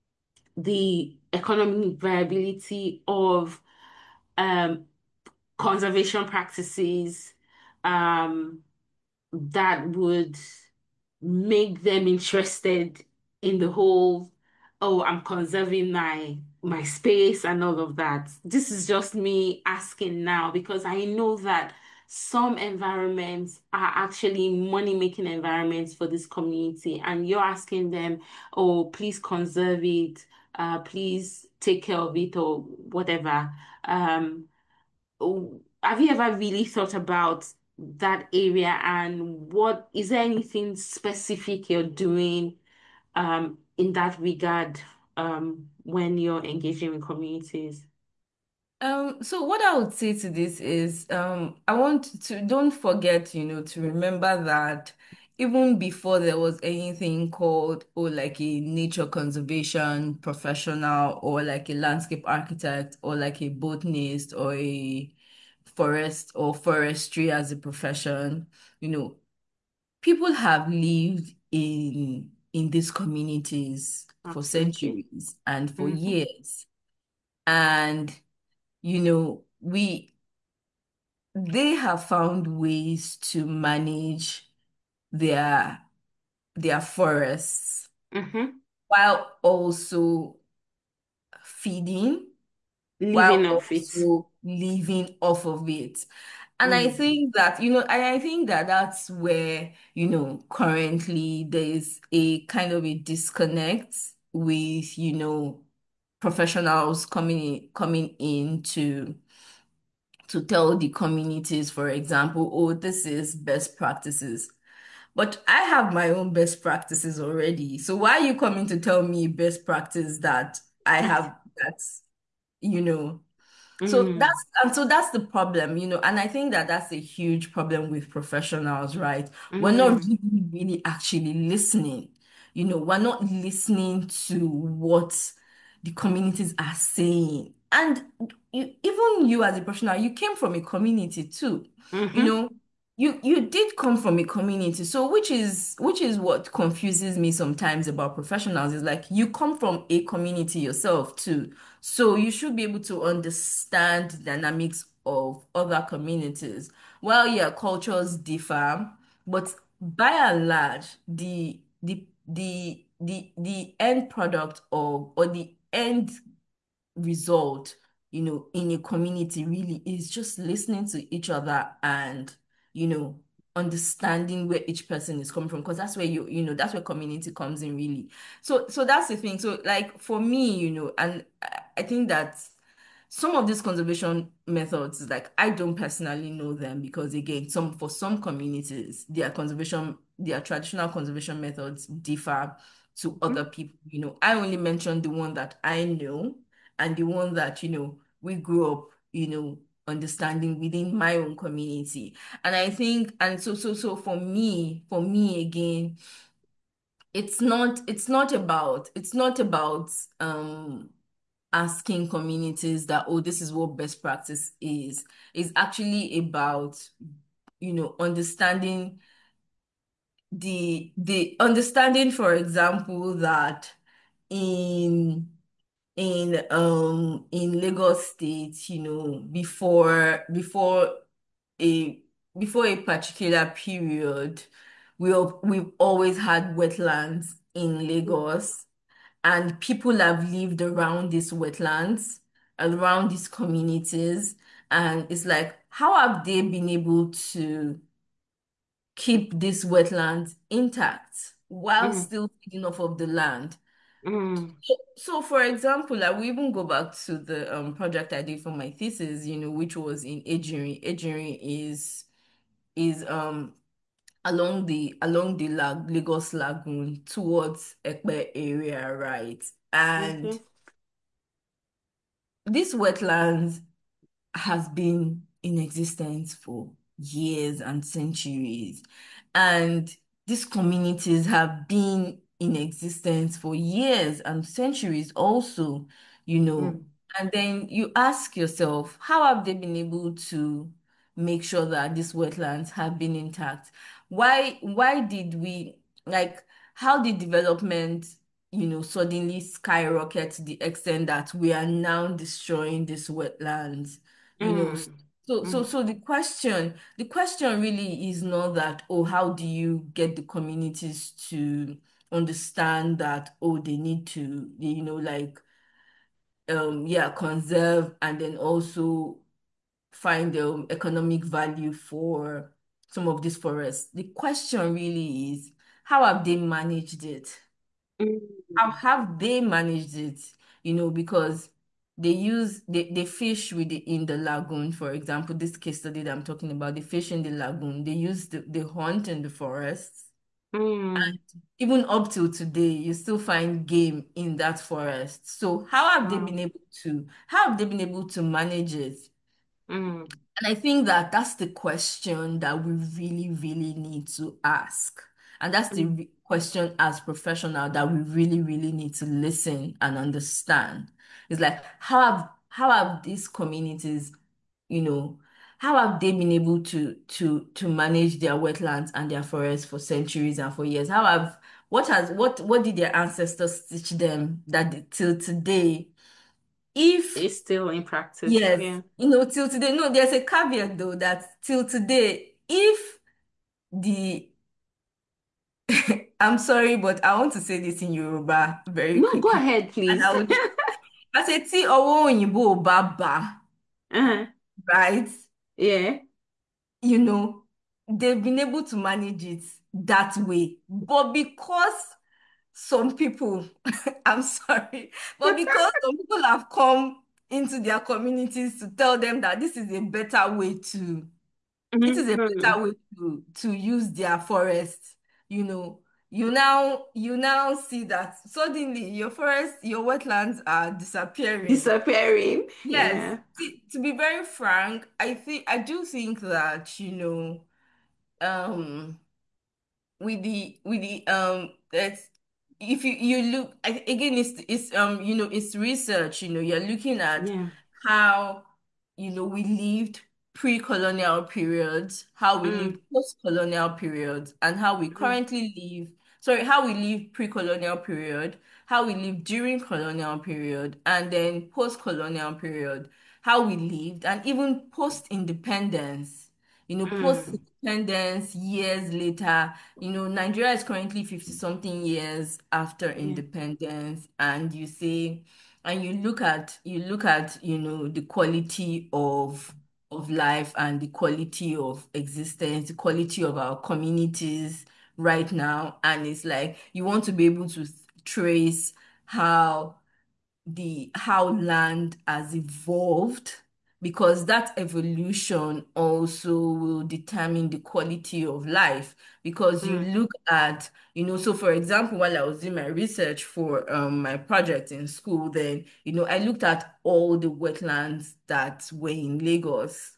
the economic viability of um, conservation practices um, that would make them interested in the whole, oh, I'm conserving my my space and all of that. This is just me asking now because I know that some environments are actually money-making environments for this community, and you're asking them, oh, please conserve it, uh, please take care of it or whatever. Um, oh, have you ever really thought about that area and what is there anything specific you're doing um in that regard um when you're engaging with communities? Um, so what I would say to this is, um, I want to don't forget, you know, to remember that even before there was anything called, or like a nature conservation professional, or like a landscape architect, or like a botanist, or a forest or forestry as a profession, you know, people have lived in in these communities for Absolutely. centuries and for Mm-hmm. years. And you know, we they have found ways to manage their their forests Mm-hmm. while also feeding, Living while off it. also living off of it. And I Mm. think that, you know, and I think that that's where, you know, currently there's a kind of a disconnect with, you know, professionals coming in, coming into to tell the communities, for example, oh, this is best practices. But I have my own best practices already. So why are you coming to tell me best practice that I have that's, you know? So Mm, that's and so that's the problem, you know, and I think that that's a huge problem with professionals, right? We're not mm, really, really actually listening. You know, we're not listening to what the communities are saying. And you, even you as a professional, you came from a community too. You mm-hmm, know, you you did come from a community. So which is which is what confuses me sometimes about professionals is like you come from a community yourself too. So you should be able to understand the dynamics of other communities. Well, yeah, cultures differ, but by and large, the the the the the end product of or the end result, you know, in a community really is just listening to each other and, you know, understanding where each person is coming from. Because that's where you, you know, that's where community comes in really. So, so that's the thing. So, like for me, you know, and I I think that some of these conservation methods, like I don't personally know them because again, some for some communities, their conservation, their traditional conservation methods differ to mm-hmm, other people. You know, I only mentioned the one that I know and the one that, you know, we grew up, you know, understanding within my own community. And I think, and so, so, so for me, for me again, it's not, it's not about, it's not about, um, asking communities that, oh, this is what best practice is. It's actually about, you know, understanding the the understanding, for example, that in in um in Lagos State, you know, before before a before a particular period, we have, we've always had wetlands in Lagos, and people have lived around these wetlands, around these communities, and it's like, how have they been able to keep these wetlands intact while mm, still feeding off of the land? mm, So, so for example, like we even go back to the um project I did for my thesis, you know, which was in Ejiri. Ejiri is is um along the along the lag Lagos Lagoon towards Ekpe area, right? And okay. these wetlands has been in existence for years and centuries. And these communities have been in existence for years and centuries also, you know. Mm, And then you ask yourself, how have they been able to make sure that these wetlands have been intact? Why, why did we, like, how did development, you know, suddenly skyrocket to the extent that we are now destroying these wetlands? You know, mm, so so mm, so the question the question really is not that, oh, how do you get the communities to understand that, oh, they need to, you know, like um yeah, conserve and then also find um economic value for some of these forests. The question really is, how have they managed it? How mm, have they managed it? You know, because they use they, they fish with the in the lagoon, for example, this case study that I'm talking about, they fish in the lagoon, they use the, they hunt in the forests. mm. Even up till today, you still find game in that forest. So how have they Wow. been able to how have they been able to manage it? Mm, And I think that that's the question that we really, really need to ask. And that's the mm, re- question as professional that we really, really need to listen and understand. It's like, how have how have these communities, you know, how have they been able to to to manage their wetlands and their forests for centuries and for years? How have what has what what did their ancestors teach them that till today, if it's still in practice. yes, Yeah. you know, till today, no, there's a caveat though that till today, if the, I'm sorry, but I want to say this in Yoruba very No, go quickly. ahead, And please. I would, I say, tí ọwọ́ òyìnbó ò bá bà, Uh-huh. right? Yeah. You know, they've been able to manage it that way. But because some people, I'm sorry, but because some people have come into their communities to tell them that this is a better way to it is a Mm-hmm. better way to to use their forest, you know. You now you now see that suddenly your forest, your wetlands are disappearing. Disappearing. Yes, Yeah. see, to be very frank, I think I do think that, you know, um with the with the um that's if you you look I, again, it's it's um you know, it's research, you know, you're looking at Yeah. how, you know, we lived pre-colonial periods, how we lived Mm. post-colonial periods, and how we Mm. currently live, sorry, how we live pre-colonial period, how we live during colonial period, and then post-colonial period, how we lived, and even post-independence, you know, Mm. post-independence years later. You know, Nigeria is currently fifty something years after Yeah. independence, and you say, and you look at, you look at, you know, the quality of of life and the quality of existence, the quality of our communities right now, and it's like you want to be able to trace how the how land has evolved, because that evolution also will determine the quality of life. Because you Mm. look at, you know, so for example, while I was doing my research for um, my project in school, then, you know, I looked at all the wetlands that were in Lagos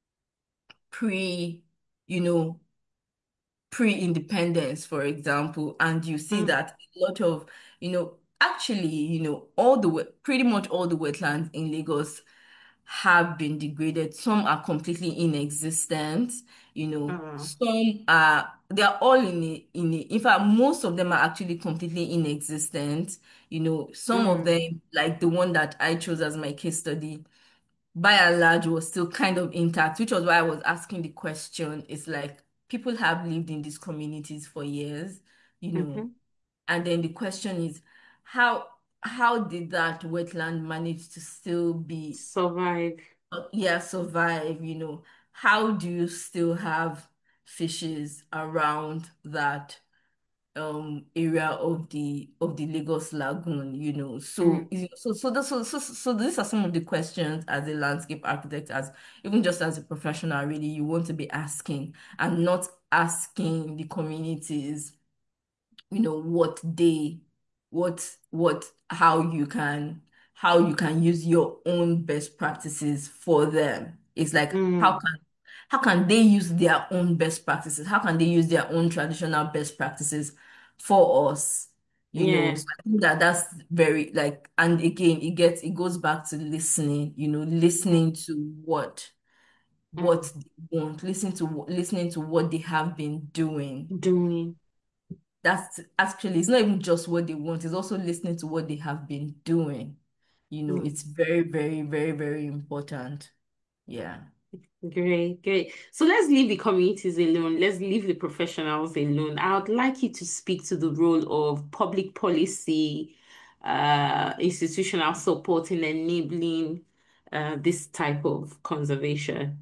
pre, you know, pre-independence, for example, and you see Mm. that a lot of, you know, actually, you know, all the we- pretty much all the wetlands in Lagos have been degraded. Some are completely inexistent, you Oh, know, wow. some are they are all in a, in a, in fact, most of them are actually completely inexistent. You know, some of Mm. them, like the one that I chose as my case study, by and large was still kind of intact, which was why I was asking the question. It's like people have lived in these communities for years, you know, Mm-hmm. and then the question is how how did that wetland manage to still be, Survive. uh, yeah, survive, you know? How do you still have fishes around that um area of the of the Lagos Lagoon, you know. So Mm. you know, so so, this, so so so these are some of the questions as a landscape architect, as even just as a professional, really you want to be asking, and not asking the communities, you know, what they what what how you can how you can use your own best practices for them. It's like how Mm. can how can they use their own best practices? How can they use their own traditional best practices for us? You know, Yeah. so I think that that's very like, and again, it gets it goes back to listening, you know, Mm. listening to what what Mm. they want, listening to listening to what they have been doing. Doing. That's actually, it's not even just what they want, it's also listening to what they have been doing. You know, Mm. it's very, very, very, very important. Yeah. Great, great. So let's leave the communities alone. Let's leave the professionals alone. I would like you to speak to the role of public policy, uh, institutional support in enabling uh, this type of conservation.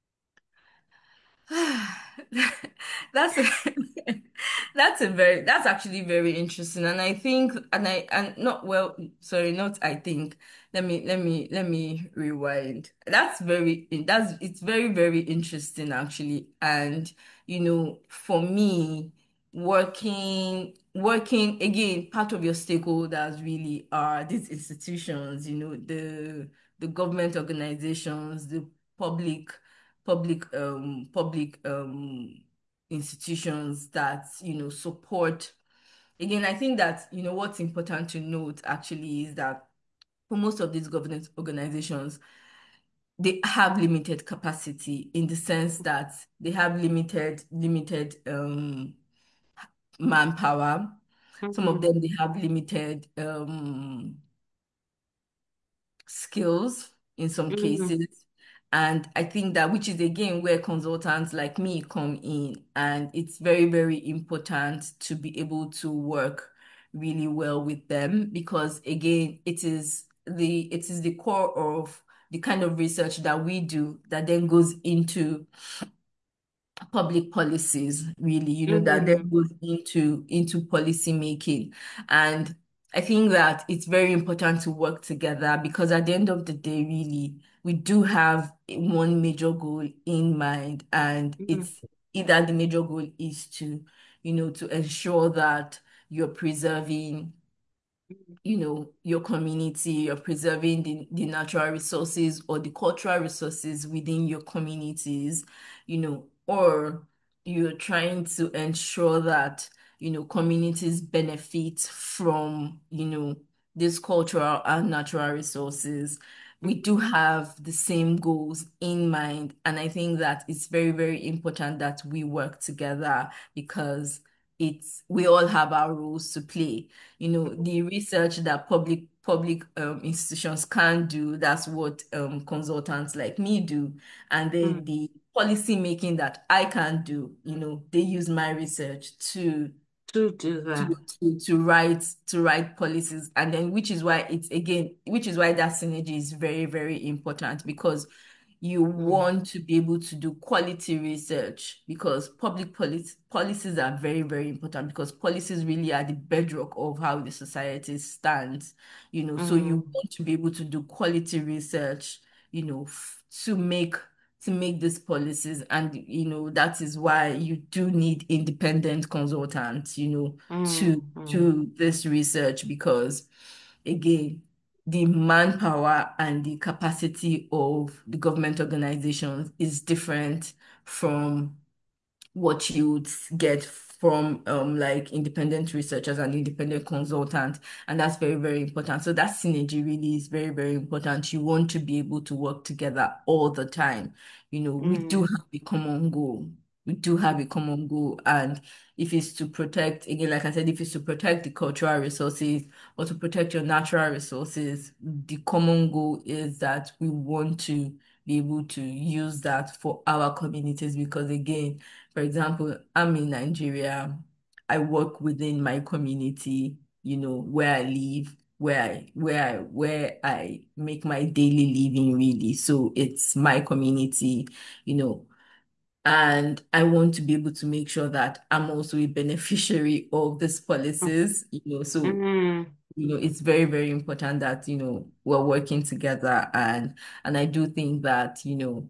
That's a that's a very that's actually very interesting. And I think, and I and not well, sorry, not I think. Let me let me let me rewind. That's very that's it's very, very interesting actually. And you know, for me, working working again, part of your stakeholders really are these institutions, you know, the the government organizations, the public public um public um institutions that, you know, support. Again, I think that, you know, what's important to note actually is that for most of these governance organizations, they have limited capacity, in the sense that they have limited limited um manpower. Some of Mhm. them, they have limited um skills in some Mhm. cases. And I think that, which is again where consultants like me come in. And it's very, very important to be able to work really well with them, because again, it is the it is the core of the kind of research that we do that then goes into public policies, really, you know, that then Mhm. goes into into policy making. And I think that it's very important to work together because at the end of the day, really, we do have one major goal in mind, and Mm, it's either the major goal is to, you know, to ensure that you're preserving you know, your community, you're preserving the, the natural resources or the cultural resources within your communities, you know, or you're trying to ensure that, you know, communities benefit from, you know, these cultural and natural resources. We do have the same goals in mind. And I think that it's very, very important that we work together because it's we all have our roles to play. You know, the research that public public um, institutions can do, that's what um, consultants like me do. And then mm. the policy making that I can do, you know, they use my research to To do to that. to to write to write policies, and then which is why it's again which is why that synergy is very, very important because you Mm, want to be able to do quality research because public policy policies are very, very important because policies really are the bedrock of how the society stands, you know, so you mm, want to be able to do quality research, you know, f- to make to make these policies. And, you know, that is why you do need independent consultants, you know, to mm, mm, do this research because, again, the manpower and the capacity of the government organizations is different from what you would get from um like independent researchers and independent consultants. And that's very, very important. So that synergy really is very, very important. You want to be able to work together all the time. You know, we do mm, have a common goal. We do have a common goal. And if it's to protect, again, like I said, if it's to protect the cultural resources or to protect your natural resources, the common goal is that we want to be able to use that for our communities because, again, for example, I'm in Nigeria. I work within my community, you know, where I live, where I where I where I make my daily living really. So it's my community, you know, and I want to be able to make sure that I'm also a beneficiary of these policies, you know. So, mm, you know, it's very, very important that, you know, we're working together, and and I do think that, you know,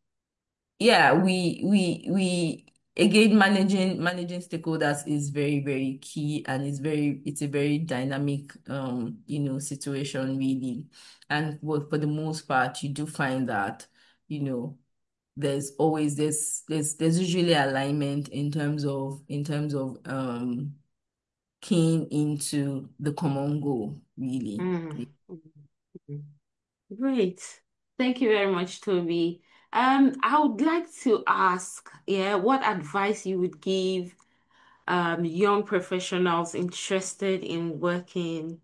yeah, we we we again managing managing stakeholders is very, very key, and it's very it's a very dynamic um you know situation really. And for, for the most part, you do find that, you know, there's always this there's there's usually alignment in terms of in terms of um keying into the common goal, really. mm, mm. Great. Thank you very much, Toby. Um, I would like to ask, yeah, what advice you would give um young professionals interested in working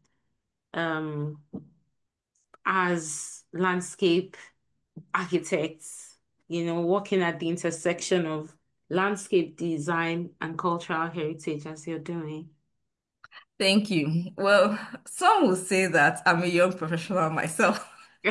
um as landscape architects, you know, working at the intersection of landscape design and cultural heritage as you're doing. Thank you. Well, some will say that I'm a young professional myself.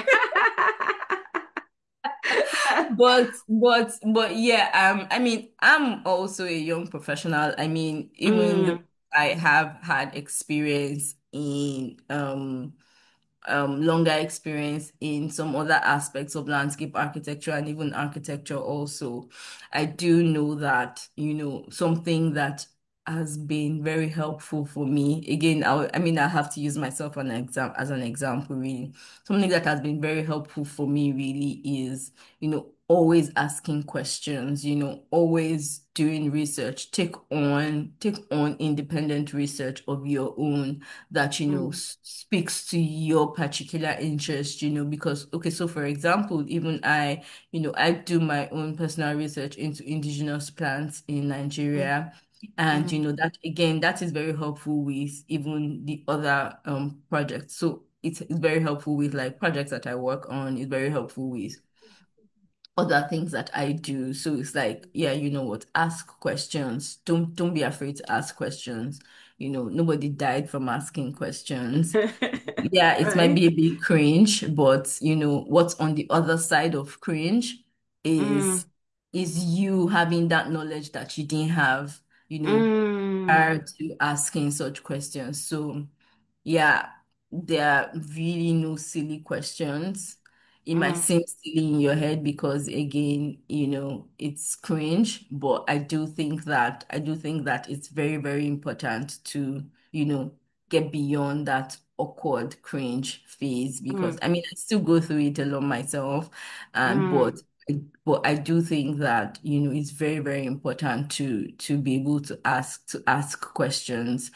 But but but yeah, um, I mean, I'm also a young professional. I mean, even though Mm, I have had experience in um um, longer experience in some other aspects of landscape architecture and even architecture also. I do know that, you know, something that has been very helpful for me. Again, I, I mean, I have to use myself an exam as an example, really. Something that has been very helpful for me really is, you know, always asking questions, you know, always doing research. Take on, take on independent research of your own that, you know, mm, s- speaks to your particular interest, you know, because, okay, so for example, even I, you know, I do my own personal research into indigenous plants in mm, Nigeria. And, you mm. know, that again, that is very helpful with even the other um projects. So it's, it's very helpful with like projects that I work on, it's very helpful with other things that I do. So it's like, yeah, you know what, ask questions. Don't don't be afraid to ask questions. You know, nobody died from asking questions. Yeah, it might Right. be a bit cringe, but you know, what's on the other side of cringe is Mm, is you having that knowledge that you didn't have, you know, mm, prior to asking such questions. So Yeah, there are really no silly questions. It might Mm, seem silly in your head because again, you know, it's cringe, but I do think that I do think that it's very, very important to, you know, get beyond that awkward cringe phase because mm, I mean I still go through it a lot myself and but mm, but I do think that, you know, it's very, very important to to be able to ask to ask questions.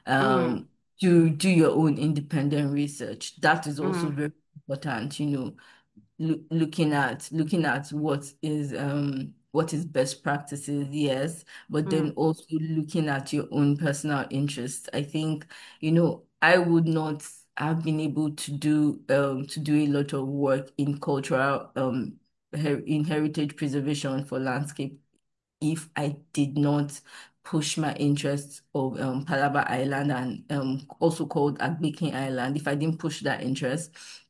mm, Um to do your own independent research. That is also mm, very important, you know, loo- looking at looking at what is um what is best practices, yes, but then mm, also looking at your own personal interests. I think, you know, I would not have been able to do um to do a lot of work in cultural um her in heritage preservation for landscape if I did not push my interest of um, Palaba Island and um, also called Agbikin Island. If I didn't push that interest,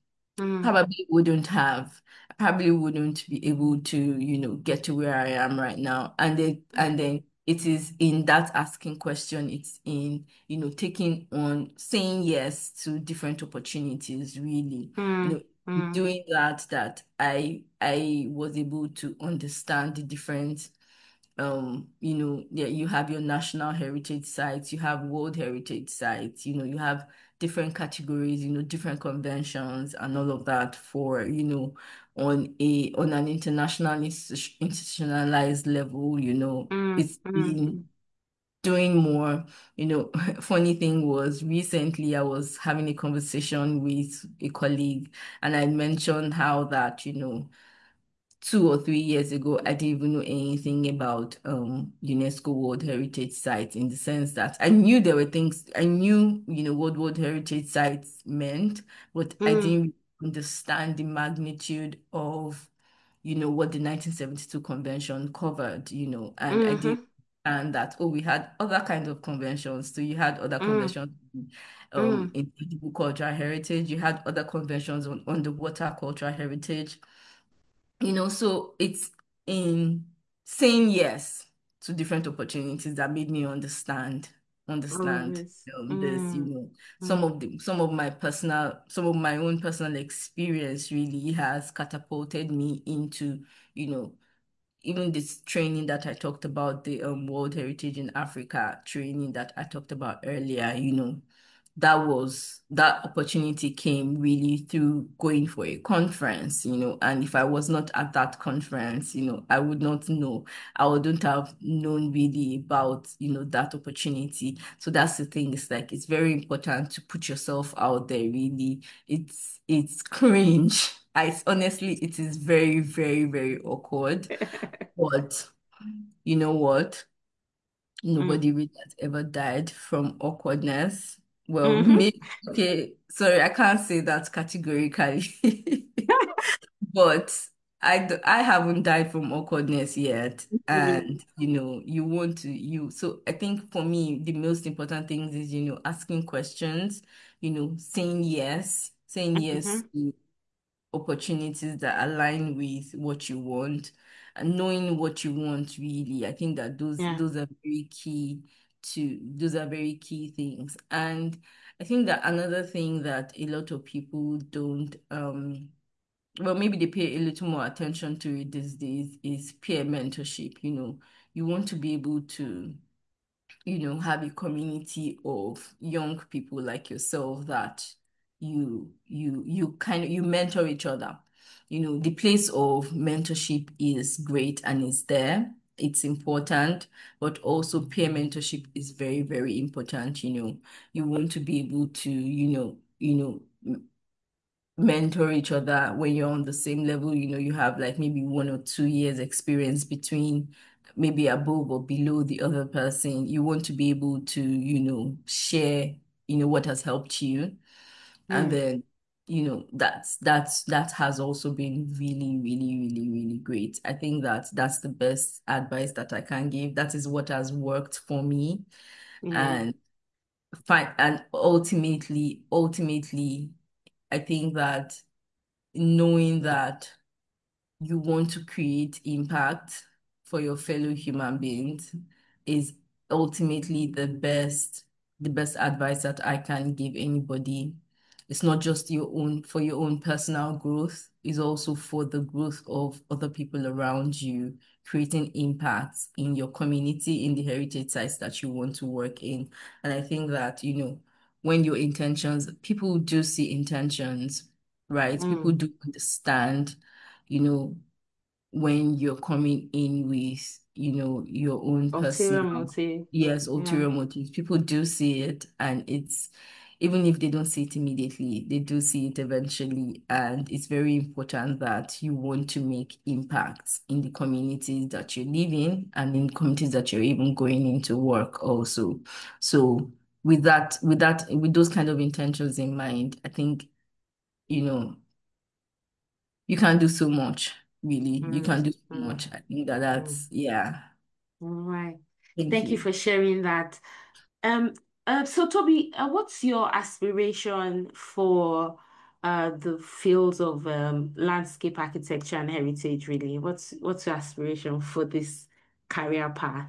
mm, probably wouldn't have, probably wouldn't be able to, you know, get to where I am right now. And then, and then it is in that asking question, it's in, you know, taking on saying yes to different opportunities, really. You know, mm, mm, doing that, that I I was able to understand the different um, you know, yeah, you have your national heritage sites, you have world heritage sites, you know, you have different categories, you know, different conventions and all of that for, you know, on a on an international institu- institutionalized level, you know, mm, it's mm, been doing more. You know, funny thing was recently I was having a conversation with a colleague and I mentioned how that, you know, two or three years ago, I didn't even know anything about um UNESCO World Heritage Sites in the sense that I knew there were things I knew, you know, what World Heritage Sites meant, but I mm, didn't understand the magnitude of, you know, what the nineteen seventy-two convention covered, you know, and I did mhm, and that oh we had other kinds of conventions. So you had other mm, conventions um mm, in edible cultural heritage, you had other conventions on underwater cultural heritage. You know, so it's in saying yes to different opportunities that made me understand all of understand this. um, this, you Mm, know, some mm, of the some of my personal some of my own personal experience really has catapulted me into, you know, even this training that I talked about, the um, World Heritage in Africa training that I talked about earlier, you know, that was that opportunity came really through going for a conference, you know, and if I was not at that conference, you know, I would not know. I wouldn't have known really about, you know, that opportunity. So that's the thing. It's like it's very important to put yourself out there, really. It's it's cringe. I honestly, it is very, very, very awkward. But you know what? mm, Nobody really has ever died from awkwardness. Well, mhm. maybe, okay, sorry, I can't say that categorically, but I, d- I haven't died from awkwardness yet. Mm, And, you know, you want to, you, so I think for me, the most important things is, you know, asking questions, you know, saying yes, saying yes mhm. to opportunities that align with what you want and knowing what you want really. I think that those Yeah. those are very key to those are very key things. And I think that another thing that a lot of people don't um well maybe they pay a little more attention to it these days is peer mentorship. You know, you want to be able to, you know, have a community of young people like yourself that you you you kind of you mentor each other. You know, the place of mentorship is great and is there. It's important, but also peer mentorship is very, very important. You know, you want to be able to, you know, you know, mentor each other when you're on the same level. You know, you have like maybe one or two years experience between maybe above or below the other person. You want to be able to, you know, share, you know, what has helped you. And Mm, then, you know, that's that's that has also been really, really, really, really great. I think that that's the best advice that I can give. That is what has worked for me. yeah. And fine, and ultimately, ultimately, I think that knowing that you want to create impact for your fellow human beings is ultimately the best. the best advice that I can give anybody. It's not just your own for your own personal growth, it's also for the growth of other people around you, creating impacts in your community, in the heritage sites that you want to work in. And I think that, you know, when your intentions, people do see intentions, right? People Mm. do understand, you know, when you're coming in with, you know, your own Ulterior personal, motive. yes, Yeah. ulterior motives. People do see it, and it's even if they don't see it immediately, they do see it eventually. And it's very important that you want to make impacts in the communities that you live in and in communities that you're even going into work also. So with that, with that, with those kind of intentions in mind, I think, you know, you can do so much, really. You Mm, can do so mm, much. I think that mm. that's, yeah. All right. Thank Thank you you. for sharing that. Um, uh, so Toby, uh, what's your aspiration for uh the fields of um landscape architecture and heritage, really? What's what's your aspiration for this career path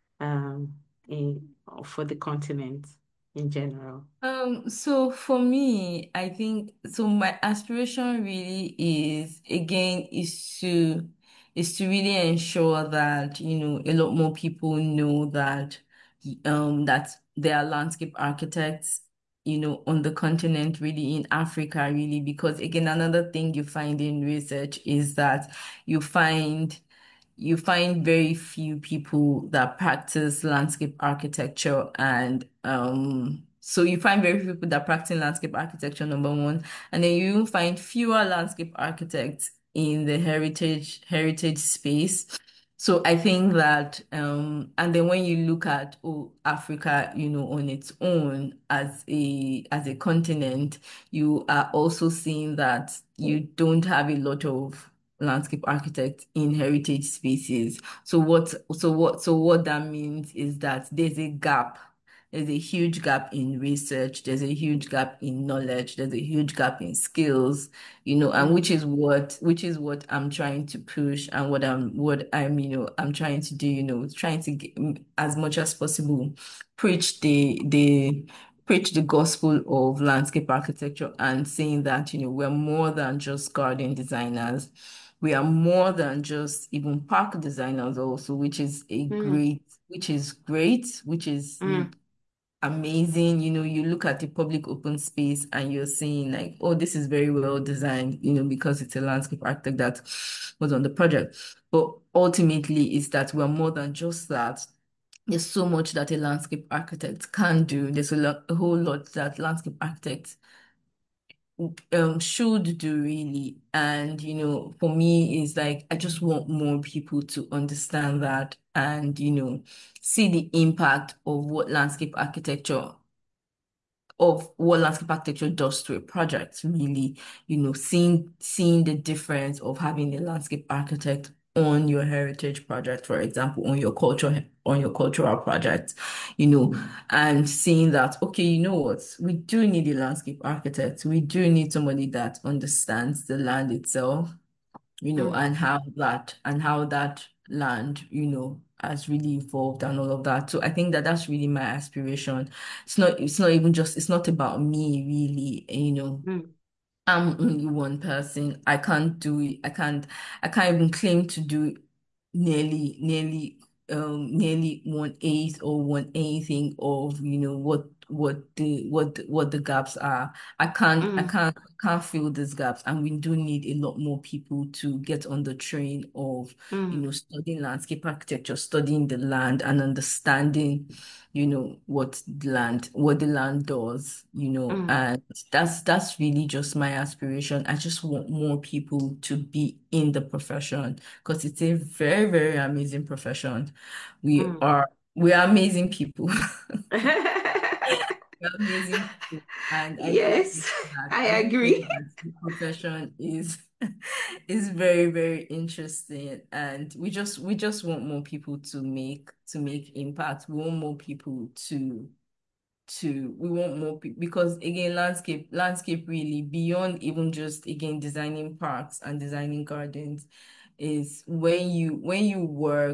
um in for the continent in general? Um, so for me, I think so my aspiration really is again is to is to really ensure that, you know, a lot more people know that um that there are landscape architects, you know, on the continent, really in Africa, really, because again, another thing you find in research is that you find you find very few people that practice landscape architecture and um so you find very few people that practice landscape architecture, number one, and then you find fewer landscape architects in the heritage heritage space. So I think that um and then when you look at oh Africa, you know, on its own as a as a continent, you are also seeing that you don't have a lot of landscape architect in heritage spaces. So what so what so what that means is that there's a gap. There's a huge gap in research, there's a huge gap in knowledge, there's a huge gap in skills, you know, and Mm, which is what which is what I'm trying to push and what I'm what I'm, you know, I'm trying to do, you know, trying to get, as much as possible preach the the preach the gospel of landscape architecture and saying that, you know, we're more than just garden designers. We are more than just even park designers also, which is a mm, great, which is great, which is mm, amazing. You know, you look at the public open space and you're saying like, oh, this is very well designed, you know, because it's a landscape architect that was on the project. But ultimately, is that we're more than just that. There's so much that a landscape architect can do. There's a lot, a whole lot that landscape architects um should do really. And you know, for me is like I just want more people to understand that and you know see the impact of what landscape architecture of what landscape architecture does to a project, really, you know, seeing seeing the difference of having a landscape architect on your heritage project, for example, on your culture, on your cultural project, you know, and seeing that, okay, you know what, we do need a landscape architect. We do need somebody that understands the land itself, you know, mm, and how that and how that land, you know, has really evolved and all of that. So I think that that's really my aspiration. It's not, it's not even just, it's not about me really, you know. mm, I'm only one person. I can't do it. I can't, I can't even claim to do nearly, nearly, um, nearly one eighth or one anything of, you know, what, what the, what, the- what the gaps are. I can't, I mm, can't, can't fill these gaps. And we do need a lot more people to get on the train of, you mm, know, studying landscape architecture, studying the land and understanding, you know, what the land, what the land does, you know, mm, and that's that's really just my aspiration. I just want more people to be in the profession because it's a very, very amazing profession. We mm. are we are amazing people. We're amazing people. And I do Yes, think that I I do think agree. that the profession is is very, very interesting. And we just we just want more people to make to make impact. We want more people to to we want more people because again landscape landscape really beyond even just again designing parks and designing gardens is when you when you work.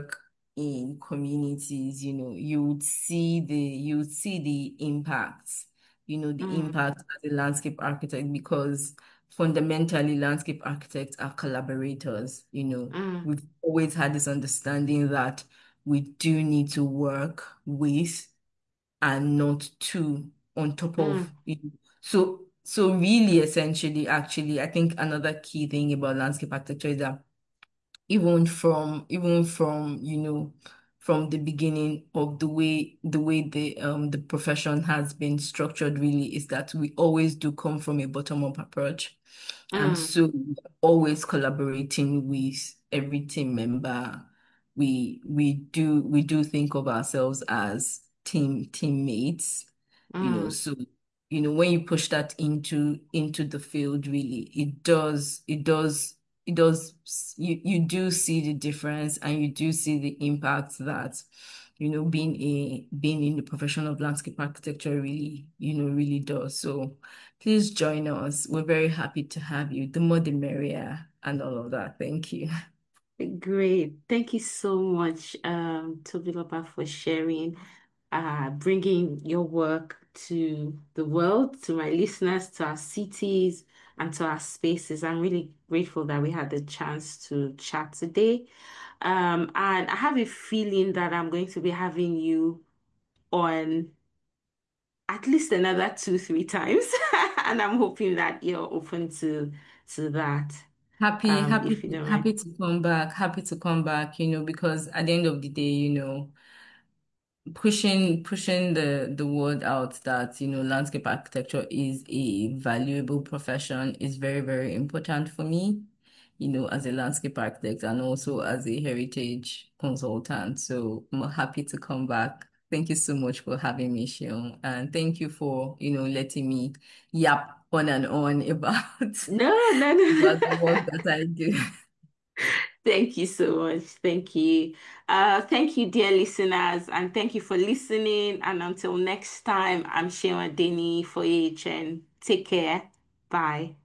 in communities, you know, you would see the you would see the impacts, you know, the Mm, impact as a landscape architect because fundamentally landscape architects are collaborators, you know. mm, We've always had this understanding that we do need to work with and not to on top of mm, you. So so really essentially actually I think another key thing about landscape architecture is that even from even from you know from the beginning of the way the way the um the profession has been structured really is that we always do come from a bottom-up approach, and mm, so we're always collaborating with every team member. We we do we do think of ourselves as team teammates, you know mm, so you know when you push that into into the field, really it does it does it does you you do see the difference, and you do see the impact that you know being a being in the profession of landscape architecture really you know really does. So please join us. We're very happy to have you. The more the merrier, and all of that. Thank you. Great. Thank you so much, um, Tobiloba, for sharing, uh, bringing your work to the world, to my listeners, to our cities, and to our spaces. I'm really grateful that we had the chance to chat today. Um, and I have a feeling that I'm going to be having you on at least another two, three times. And I'm hoping that you're open to to that, Happy, um, happy, if you don't happy mind. to come back, happy to come back, you know, because at the end of the day, you know, pushing pushing the the word out that you know landscape architecture is a valuable profession is very, very important for me, you know, as a landscape architect and also as a heritage consultant. So I'm happy to come back. Thank you so much for having me, Shion, and thank you for you know letting me yap on and on about No, no, about the no. work that I do. Thank you so much. Thank you. Uh, thank you, dear listeners, and thank you for listening. And until next time, I'm Shewa Deni for A H N. Take care. Bye.